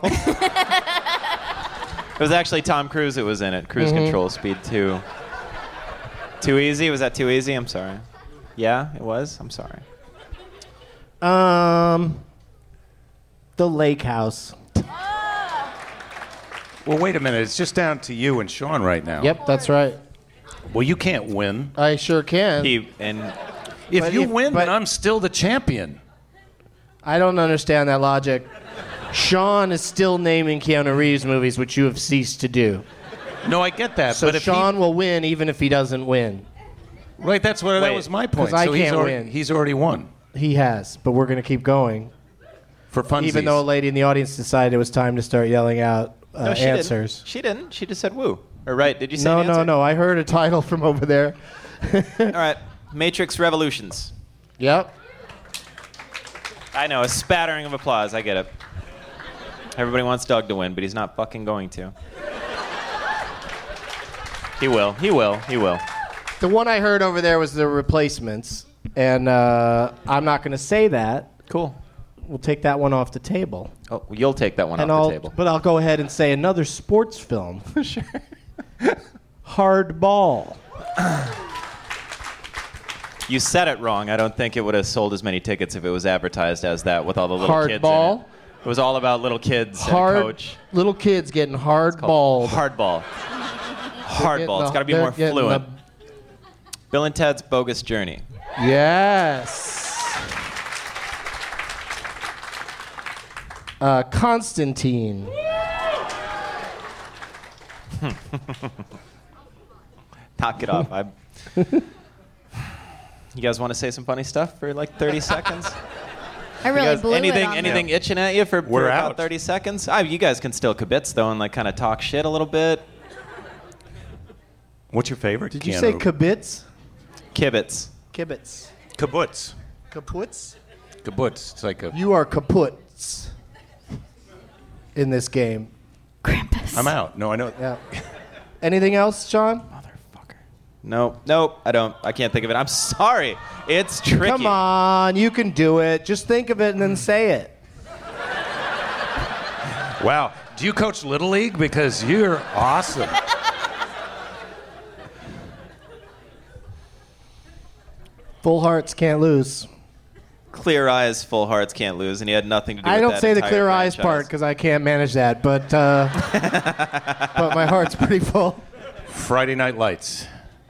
It was actually Tom Cruise that was in it. Cruise Mm-hmm. Control, Speed two. Too easy? Was that too easy? I'm sorry. Yeah, it was? I'm sorry. um, the Lake House. Well, wait a minute. It's just down to you and Sean right now. Yep, that's right. Well, you can't win. I sure can. He and If But you if- win, but- then I'm still the champion. I don't understand that logic. Sean is still naming Keanu Reeves movies, which you have ceased to do. No, I get that. So but if Sean he, will win even if he doesn't win. right, that's what that Wait, was my point. 'cause I so he's can't already, win. He's already won He has, but we're going to keep going. for funsies. Even though a lady in the audience decided it was time to start yelling out uh, no, she answers. Didn't. She didn't. She just said woo. Or right? Did you say No, an no, answer? no. I heard a title from over there. All right. Matrix Revolutions. Yep. I know, a spattering of applause. I get it. Everybody wants Doug to win, but he's not fucking going to. He will. He will. He will. The one I heard over there was the Replacements, and uh, I'm not going to say that. Cool. We'll take that one off the table. Oh, you'll take that one and off I'll, the table. But I'll go ahead and say another sports film. Sure. Hardball. You said it wrong. I don't think it would have sold as many tickets if it was advertised as that with all the little kids in Hardball. it. It was all about little kids Hard, and a coach. little kids getting hardballed. Hardball. Hardball. It's got to be They're more getting fluent. Bill and Ted's Bogus Journey. the- yes. Uh, Constantine. Knock it off. I. You guys want to say some funny stuff for like thirty seconds? I really You guys- blew anything it on anything itching at you for, for We're about out. thirty seconds? Ah, you guys can still kibitz though and like kind of talk shit a little bit. What's your favorite? Did you Keanu? say kibitz? Kibitz. Kibitz. Kibbutz. Kaputz? Kibbutz. It's like a. You are kaputz in this game. Krampus. I'm out. No, I know. Yeah. Anything else, Sean? Motherfucker. Nope. Nope. I don't. I can't think of it. I'm sorry. It's tricky. Come on, you can do it. Just think of it and then say it. Wow. Do you coach Little League? Because you're awesome. Full hearts can't lose. Clear eyes, full hearts can't lose, and he had nothing to do I with don't that say the entire clear eyes franchise. part because I can't manage that, but uh, but my heart's pretty full. Friday Night Lights.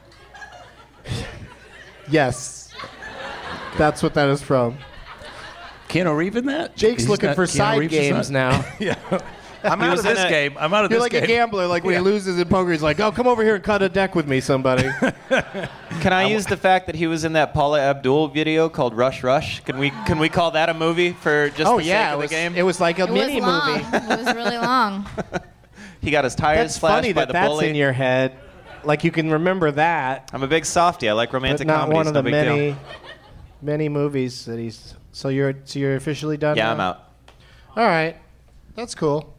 Yes, that's what that is from. Keanu Reeves in that? Jake's He's looking not- for Keanu side Reeves is games not- now. Yeah. I'm He out was of in this a- game. I'm out of You're this like game. a gambler. Like when Yeah. he loses in poker, he's like, "Oh, come over here and cut a deck with me, somebody." Can I use the fact that he was in that Paula Abdul video called Rush Rush? Can we can we call that a movie for just oh the yeah, sake it of was, the game? it was like a It mini was long. movie. It was really long. He got his tires That's slashed funny by that the that's bully. in your head. Like you can remember that, I'm a big softie. I like romantic but not comedies. one of no the big many deal. many movies that he's. So you're so you're officially done. Yeah, now? I'm out. All right, that's cool.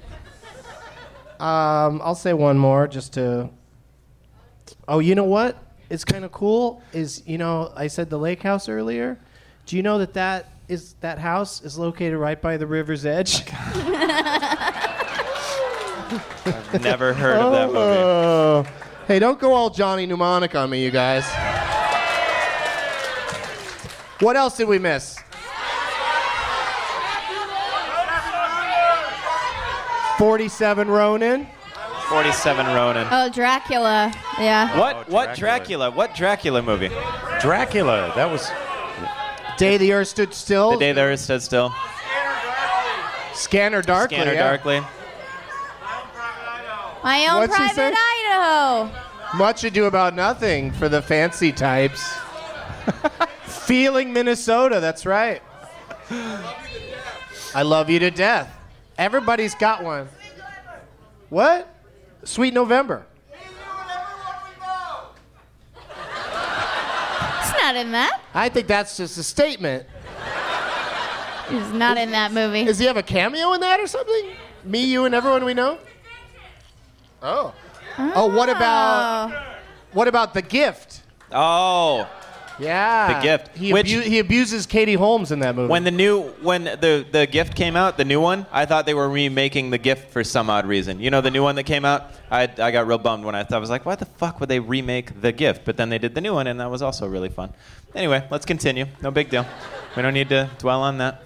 Um, I'll say one more just to. Oh, you know what? It's kind of cool. Is you know I said the lake house earlier. Do you know that that is that house is located right by the river's edge? I've never heard of that movie. Oh. Hey, don't go all Johnny Mnemonic on me, you guys. What else did we miss? forty-seven Ronin. forty-seven Ronin. Oh, Dracula. Yeah. What? Oh, what Dracula. Dracula? What Dracula movie? Dracula. That was. Day the Earth Stood Still. The Day the Earth Stood Still. Scanner Darkly. Scanner yeah. Darkly. My own What's he private say? Idaho. Much Ado About Nothing for the fancy types. Feeling Minnesota, that's right. I Love You to Death. Everybody's got one. What? Sweet November. It's not in that. I think that's just a statement. He's not in that movie. Does he have a cameo in that or something? Me, you, and everyone we know? Oh. Oh, what about what about The Gift? Oh. Yeah. The Gift. He, Which- abu- he abuses Katie Holmes in that movie. When the new when the the Gift came out, the new one, I thought they were remaking The Gift for some odd reason. You know, the new one that came out, I I got real bummed when I thought I was like, why the fuck would they remake The Gift? But then they did the new one, and that was also really fun. Anyway, let's continue. No big deal. We don't need to dwell on that.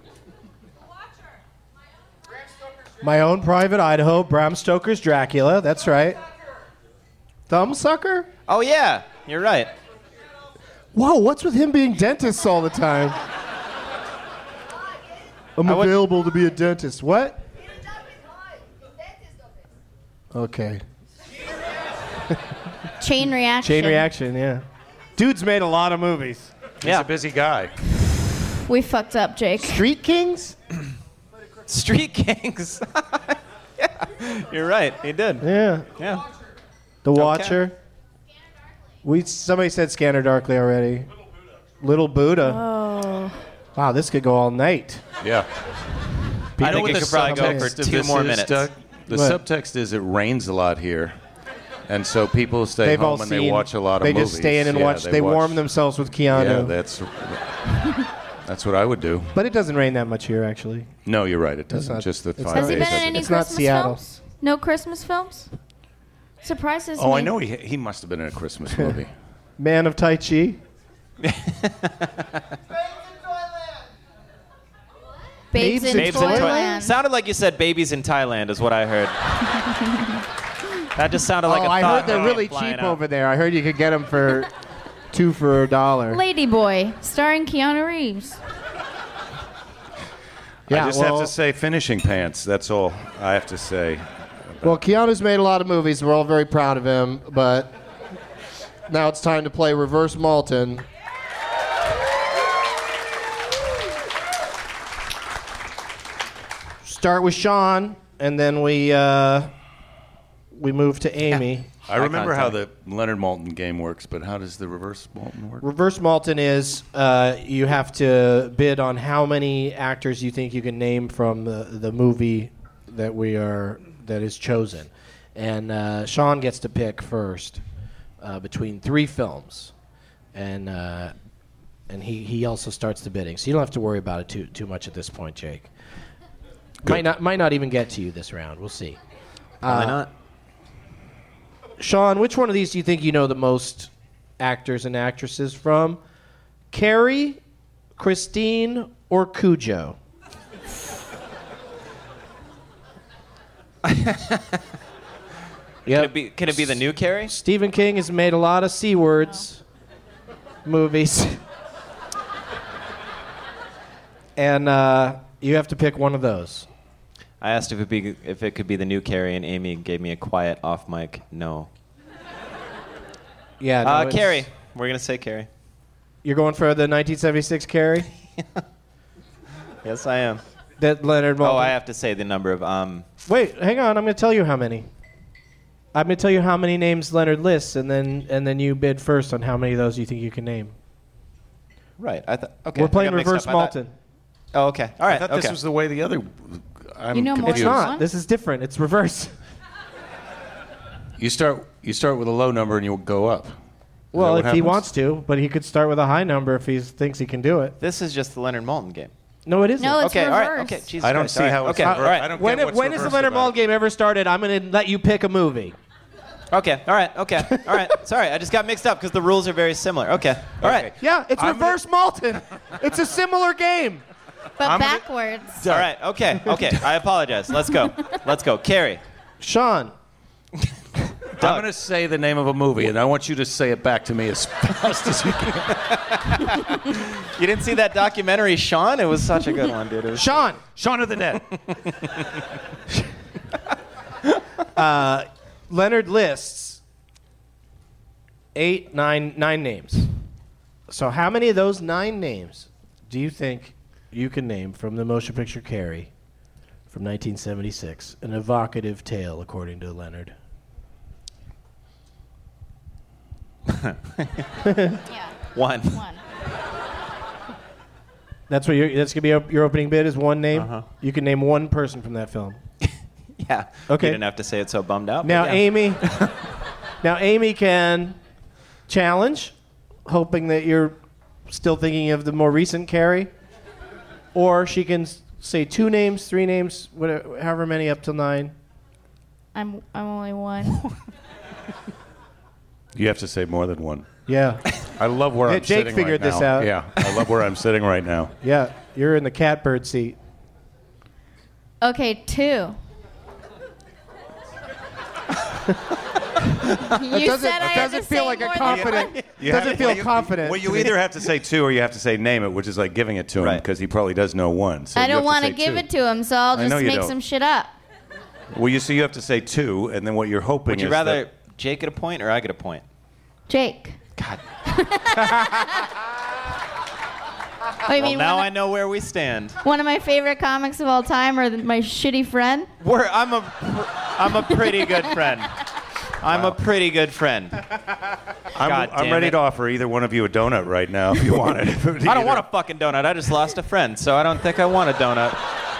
My Own Private Idaho, Bram Stoker's Dracula. That's right. Thumbsucker? Oh yeah, you're right. Whoa, what's with him being dentists all the time? I'm I would- available to be a dentist. What? Okay. Chain Reaction. Chain Reaction, yeah. Dude's made a lot of movies. He's a busy guy. We fucked up, Jake. Street Kings? Street Kings. Yeah, you're right. He did. Yeah. Yeah. The Watcher. We somebody said Scanner Darkly already. Little Buddha. Oh. Wow, this could go all night. Yeah. I You know think what it the could probably go for subtext of two this more is, minutes. Doug? The What? subtext is it rains a lot here, and so people stay They've all home and seen, they watch a lot of they movies. just stay in and Yeah, watch. They, watch- warm themselves with Keanu. Yeah, that's that's what I would do. But it doesn't rain that much here, actually. No, you're right. It It's doesn't. not- just the it's five Has he days. been in of any it. It's not Christmas Seattle. films? No Christmas films? Surprises Oh, me. I know he he must have been in a Christmas movie. Man of Tai Chi. Babes, in, Babes in Toyland. Toyland. Sounded like you said babies in Thailand is what I heard. That just sounded like oh, a I thought heard they're that really came flying cheap out. over there. I heard you could get them for two for a dollar. Lady Boy, starring Keanu Reeves. Yeah, I just well- have to say finishing pants. That's all I have to say. Well, Keanu's made a lot of movies. We're all very proud of him, but now it's time to play Reverse Malton. Start with Sean, and then we uh, we move to Amy. I remember how contact. the Leonard Maltin game works, but how does the reverse Maltin work? Reverse Malton is uh, you have to bid on how many actors you think you can name from the, the movie that we are that is chosen, and uh, Sean gets to pick first uh, between three films, and uh, and he, he also starts the bidding, so you don't have to worry about it too too much at this point, Jake. Good. Might not might not even get to you this round. We'll see. Probably Uh, not. Sean, which one of these do you think you know the most actors and actresses from? Carrie, Christine, or Cujo? Can it be? Can it be the new Carrie? Stephen King has made a lot of C words movies, and uh, you have to pick one of those. I asked if it be if it could be the new Carrie, and Amy gave me a quiet off mic no. Yeah, no, uh, it's- Carrie. We're gonna say Carrie. You're going for the nineteen seventy-six Carrie? Yes, I am. That Leonard Maltin. Oh, I have to say the number of um. Wait, hang on. I'm going to tell you how many. I'm going to tell you how many names Leonard lists, and then and then you bid first on how many of those you think you can name. Right. I thought. Okay. We're playing I got mixed reverse up. I thought- Malton. Oh, okay. All right. I thought okay. this was the way the other. I'm You know more confused. It's not. This is different. It's reverse. You start. You start with a low number and you go up. Is Well, that if what he happens? wants to, but he could start with a high number if he thinks he can do it. This is just the Leonard Maltin game. No, it isn't. No, it's okay. reverse. All right. Okay. Jesus I don't Christ. see all right, how it's okay. reverse. All right. I don't When, get it, what's when has the reversed Leonard about Maltin it. game ever started? I'm going to let you pick a movie. Okay. All right. Okay. All right. Sorry, I just got mixed up because the rules are very similar. Okay. All right. Yeah, it's I'm reverse Maltin. It's a similar game. But I'm gonna- backwards. All right. Okay. Okay. I apologize. Let's go. Let's go. Carrie. Sean. I'm going to say the name of a movie, and I want you to say it back to me as fast as you can. You didn't see that documentary, Sean? It was such a good one, dude. It was Sean. Shaun of the Dead. uh, Leonard lists eight, nine, nine names. So how many of those nine names do you think you can name from the motion picture Carrie from nineteen seventy-six? An evocative tale, according to Leonard. Yeah. One. One. That's what your, that's gonna be op- your opening bid is one name. Uh-huh. You can name one person from that film. Yeah. Okay. You didn't have to say it so bummed out. but Now yeah. Amy, now Amy can challenge, hoping that you're still thinking of the more recent Carrie, or she can s- say two names, three names, whatever, however many up till nine. I'm I'm only one. You have to say more than one. Yeah, I love where Yeah, I'm Jake sitting figured right this now. out. Yeah, I love where I'm sitting right now. yeah, you're in the catbird seat. Okay, two. you doesn't- said I it had doesn't to feel say like a more than confident- one. You Doesn't have- feel well, you- confident. Well, you either have to say two or you have to say name it, which is like giving it to him Right. because he probably does know one. So I you don't have want to to say give two. it to him, so I'll I know just you make don't. some shit up. Well, you so you have to say two, and then what you're hoping Would you is rather that Jake get a point or I get a point? Jake. God. Oh, you Well, mean now one, I know where we stand. one of my favorite comics of all time, or the, my shitty friend? We're, I'm a, I'm a pretty good friend. I'm a pretty good friend. I'm, God I'm damn ready it. to offer either one of you a donut right now if you want it. I don't want a fucking donut. I just lost a friend, so I don't think I want a donut.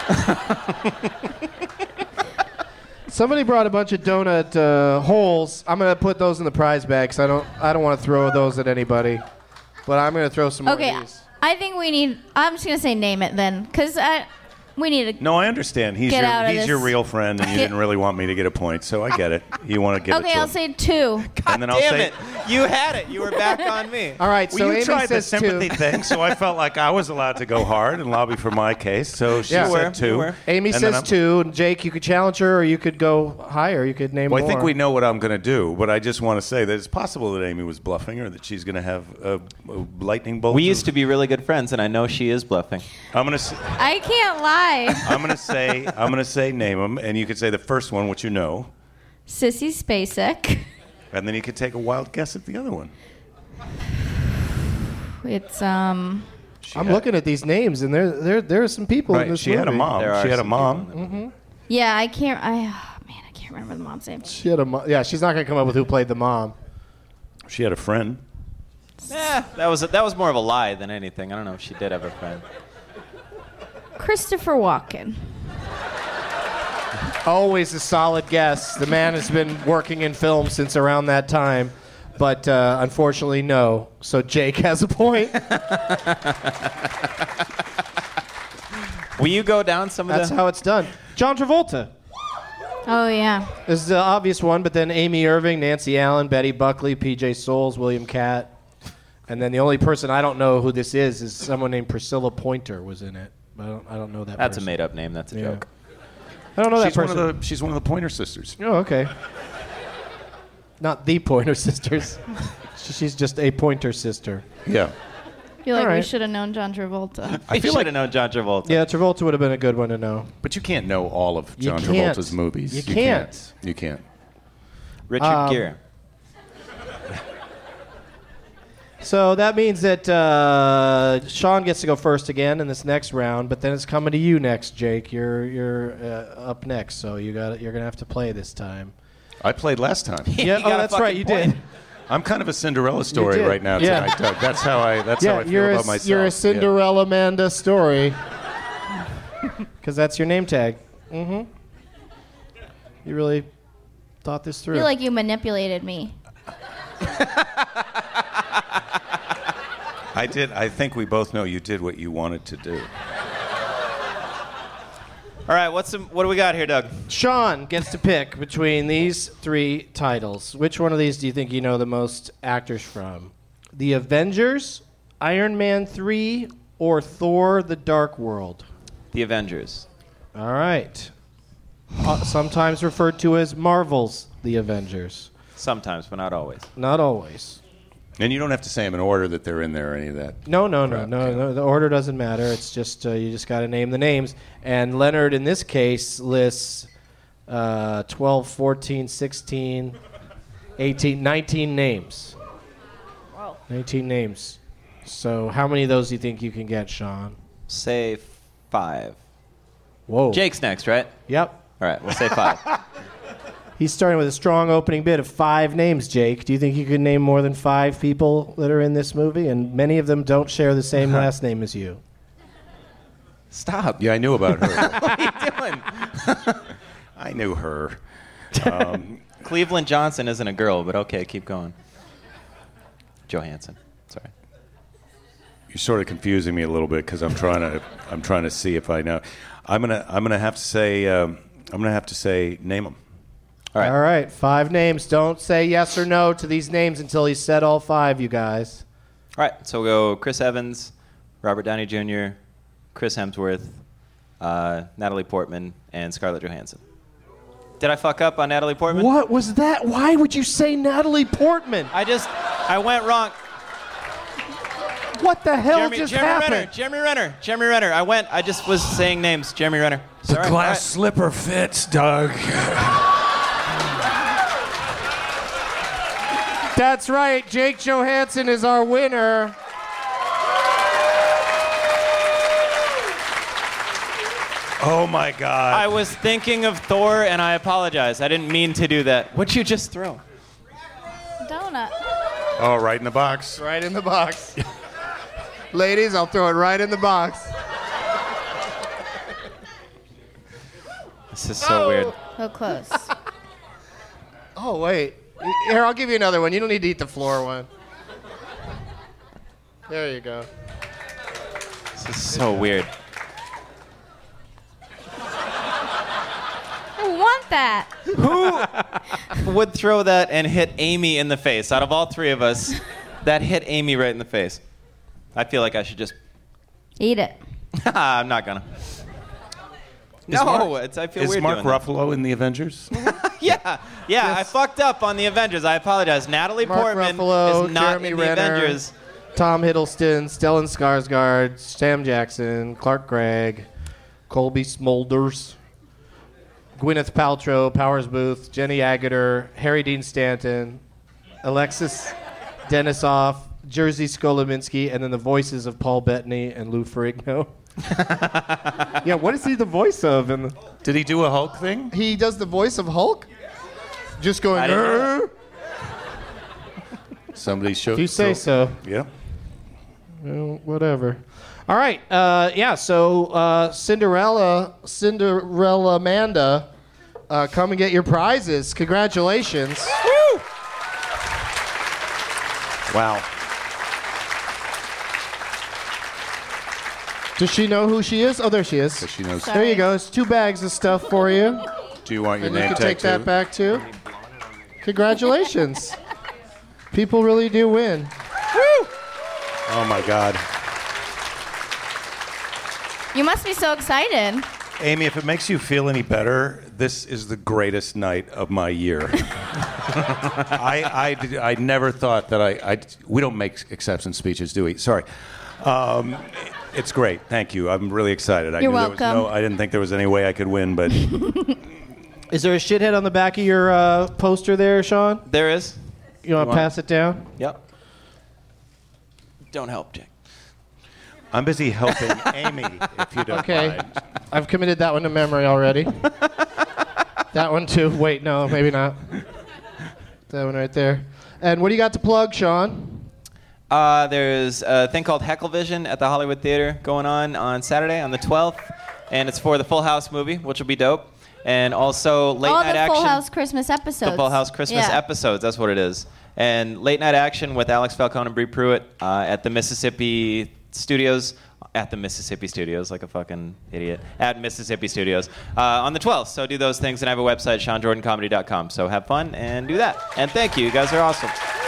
Somebody brought a bunch of donut uh, holes. I'm gonna put those in the prize bag because I don't I don't want to throw those at anybody. But I'm gonna throw some more Okay, of these. I think we need. I'm just gonna say name it then, because I we need to. No, I understand. He's Get your out of he's this. your real friend, and you Get- didn't really want me to get a point, so I get it. You want to give it Okay, to I'll him. say two. and then I'll Damn say, it. You had it. You were back on me. All right, Well, so you Amy tried the says sympathy two. thing, so I felt like I was allowed to go hard and lobby for my case. So she Yeah. You were, said two. you were. Amy and then says I'm- two. And Jake, you could challenge her, or you could go higher. You could name Well, I more. think we know what I'm going to do, but I just want to say that it's possible that Amy was bluffing or that she's going to have a, a lightning bolt. We used to be really good friends, and I know she is bluffing. I'm going to. I can't lie. I'm going to say. I'm going to say name them, and you could say the first one, which you know, Sissy Spacek. and then you could take a wild guess at the other one. It's um. She I'm had- looking at these names, and there there there are some people in Right, this she movie. had a mom. There are She had a some mom. people in it. Yeah, I can't. I oh, man, I can't remember the mom's name. She had a mo- yeah. She's not gonna come up with who played the mom. She had a friend. Eh, that was a, that was more of a lie than anything. I don't know if she did have a friend. Christopher Walken. Always a solid guess. The man has been working in film since around that time, but uh, unfortunately, no. So Jake has a point. Will you go down some of That's the... how it's done. John Travolta. Oh yeah. This is the obvious one, but then Amy Irving, Nancy Allen, Betty Buckley, P J Souls, William Catt, And then the only person I don't know who this is is someone named Priscilla Pointer was in it. But I don't, I don't know that That's person. a made-up name. That's a Yeah. joke. I don't know she's that person. One of the, she's one of the Pointer Sisters. Oh, okay. Not the Pointer Sisters. She's just a Pointer sister. Yeah. I feel like All right. we should have known John Travolta. I feel like I know John Travolta. Yeah, Travolta would have been a good one to know. But you can't know all of You John can't. Travolta's movies. You can't. You can't. Richard Um, Gere. So that means that uh, Sean gets to go first again in this next round, but then it's coming to you next, Jake. You're you're uh, up next, so you got you're gonna have to play this time. I played last time. Yeah, oh, that's right, you did. I'm kind of a Cinderella story did. right now Yeah. tonight, Doug. That's how I. That's yeah, how I feel you're about a, myself. You're a Yeah. Cinderella Amanda story, because that's your name tag. Mm-hmm. You really thought this I through. feel like you manipulated me. I did. I think we both know you did what you wanted to do. All right, what's the, what do we got here, Doug? Sean gets to pick between these three titles. Which one of these do you think you know the most actors from? The Avengers, Iron Man three, or Thor: The Dark World? The Avengers. All right. Uh, sometimes referred to as Marvel's The Avengers. Sometimes, but not always. Not always. And you don't have to say them in order that they're in there or any of that. No, no, no, crap. no, no. The order doesn't matter. It's just uh, you just got to name the names. And Leonard, in this case, lists uh, twelve, fourteen, sixteen, eighteen, nineteen names. Wow. nineteen names. So how many of those do you think you can get, Sean? Say five. Whoa. Jake's next, right? Yep. All right, we'll say five. He's starting with a strong opening bid of five names, Jake. Do you think you could name more than five people that are in this movie? And many of them don't share the same last name as you. Stop. Yeah, I knew about her. What are you doing? I knew her. Um, Cleveland Johnson isn't a girl, but okay, keep going. Johansson. Sorry. You're sort of confusing me a little bit because I'm trying to. I'm trying to see if I know. I'm gonna. I'm gonna have to say. Um, I'm gonna have to say. Name them. All right. All right, five names. Don't say yes or no to these names until he's said all five, you guys. All right, so we'll go Chris Evans, Robert Downey Junior, Chris Hemsworth, uh, Natalie Portman, and Scarlett Johansson. Did I fuck up on Natalie Portman? What was that? Why would you say Natalie Portman? I just, I went wrong. What the hell Jeremy, just Jeremy happened? Renner, Jeremy Renner, Jeremy Renner. I went, I just was saying names. Jeremy Renner. The Sorry. glass All right. slipper fits, Doug. That's right. Jake Johansson is our winner. Oh my God. I was thinking of Thor, and I apologize. I didn't mean to do that. What'd you just throw? Donut. Oh, right in the box. Right in the box. Ladies, I'll throw it right in the box. This is so weird. So close. Oh, wait. Here, I'll give you another one. You don't need to eat the floor one. There you go. This is so weird. I want that. Who would throw that and hit Amy in the face? Out of all three of us, that hit Amy right in the face. I feel like I should just... Eat it. I'm not gonna. No, Mark, it's, I feel is weird Mark doing that. Ruffalo in the Avengers? Yeah, yeah, I fucked up on the Avengers. I apologize. Natalie Mark Portman Ruffalo, is not Jeremy in the Renner, Avengers. Tom Hiddleston, Stellan Skarsgård, Sam Jackson, Clark Gregg, Colby Smulders, Gwyneth Paltrow, Powers Booth, Jenny Agutter, Harry Dean Stanton, Alexis Denisoff, Jerzy Skolominski, and then the voices of Paul Bettany and Lou Ferrigno. Yeah, what is he the voice of? In the... Did he do a Hulk thing? He does the voice of Hulk? Just going, I didn't know that. Somebody showed. If you say so. Yeah. Well, whatever. All right. Uh, yeah. So uh, Cinderella, Cinderella Amanda, uh, come and get your prizes. Congratulations. Woo! Wow. Does she know who she is? Oh, there she is. So she knows. There you go. It's two bags of stuff for you. Do you want your And you name can tag take that too? back too. Congratulations. People really do win. Woo! Oh, my God. You must be so excited. Amy, if it makes you feel any better, this is the greatest night of my year. I, I, I never thought that I, I... We don't make acceptance speeches, do we? Sorry. Um, it's great. Thank you. I'm really excited. I You're knew welcome. There was no, I didn't think there was any way I could win, but... Is there a shithead on the back of your uh, poster there, Sean? There is. You want to want- pass it down? Yep. Don't help, Jake. I'm busy helping Amy, if you don't Okay. mind. I've committed that one to memory already. That one too. Wait, no, maybe not. That one right there. And what do you got to plug, Sean? Uh, there's a thing called Hecklevision at the Hollywood Theater going on on Saturday, on the twelfth. And it's for the Full House movie, which will be dope. And also Late All Night the Action. Full House Christmas episodes. The Full House Christmas Yeah. episodes, that's what it is. And Late Night Action with Alex Falcone and Bree Pruitt uh, at the Mississippi Studios. At the Mississippi Studios, like a fucking idiot. At Mississippi Studios uh, on the twelfth. So do those things, and I have a website, sean jordan comedy dot com. So have fun and do that. And thank you. You guys are awesome.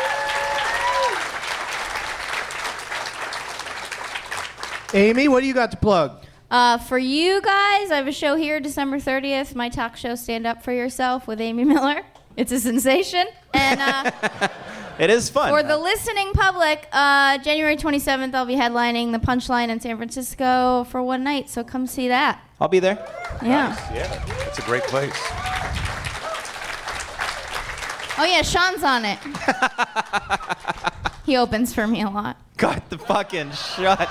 Amy, what do you got to plug? Uh, for you guys, I have a show here December thirtieth, my talk show Stand Up For Yourself with Amy Miller. It's a sensation. And uh, It is fun. for the listening public, uh, January twenty-seventh, I'll be headlining the Punchline in San Francisco for one night, so come see that. I'll be there. Yeah. Yeah, it's a great place. Oh, yeah, Sean's on it. He opens for me a lot. Got the fucking shut.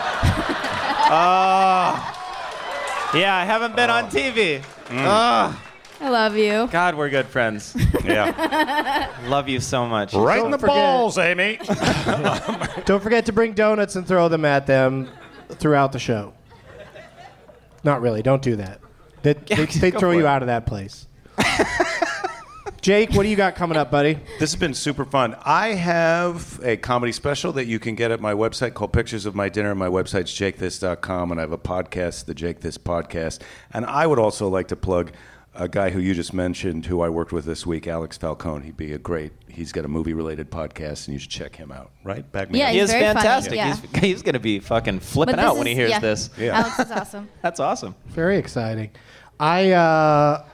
Oh. Yeah, I haven't been on T V. Oh. I love you. God, we're good friends. Yeah. Love you so much. Right Don't in the forget- balls, Amy. Don't forget to bring donuts and throw them at them throughout the show. Not really. Don't do that. They, they, they Go throw for you it. out of that place. Jake, what do you got coming up, buddy? This has been super fun. I have a comedy special that you can get at my website called Pictures of My Dinner. My website's jake this dot com, and I have a podcast, the Jake This Podcast. And I would also like to plug a guy who you just mentioned, who I worked with this week, Alex Falcone. He'd be a great, he's got a movie-related podcast, and you should check him out, right? Back me Yeah, up. He he's is very funny, fantastic. yeah. He's, he's going to be fucking flipping But this out when is- he hears yeah. this. Yeah. Alex is awesome. That's awesome. Very exciting. I, uh...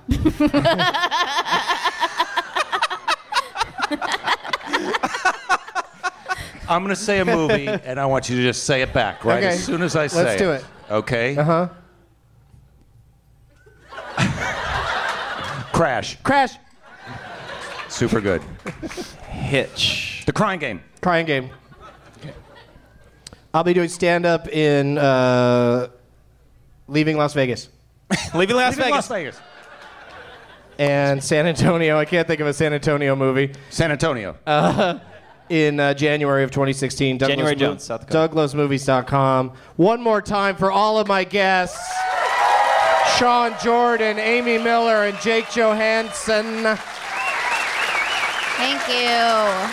I'm going to say a movie, and I want you to just say it back, right? Okay. As soon as I say Let's do it. Okay? Uh-huh. Crash. Crash. Super good. Hitch. The Crying Game. Crying Game. I'll be doing stand-up in uh, Leaving Las Vegas. Leaving Las Leaving Vegas. Las Vegas. And San Antonio. I can't think of a San Antonio movie. San Antonio. Uh, in uh, January of twenty sixteen. Douglas January Mo- Jones, South Dakota. Douglas Movies dot com. One more time for all of my guests. Sean Jordan, Amy Miller, and Jake Johansson. Thank you.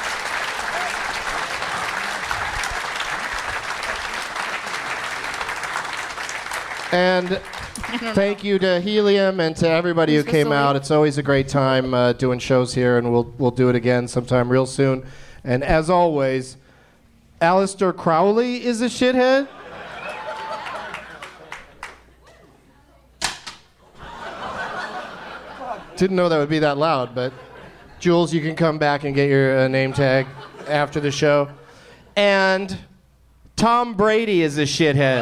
And thank you to Helium and to everybody who Who's came Vasily? out. It's always a great time uh, doing shows here, and we'll we'll do it again sometime real soon. And as always, Aleister Crowley is a shithead. Didn't know that would be that loud, but Jules, you can come back and get your uh, name tag after the show. And Tom Brady is a shithead.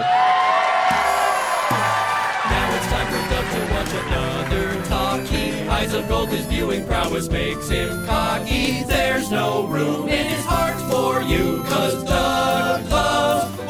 Now it's time for Doug to watch another talkie. Eyes of gold, his viewing prowess makes him cocky. There's no room in his heart for you, cause Doug loves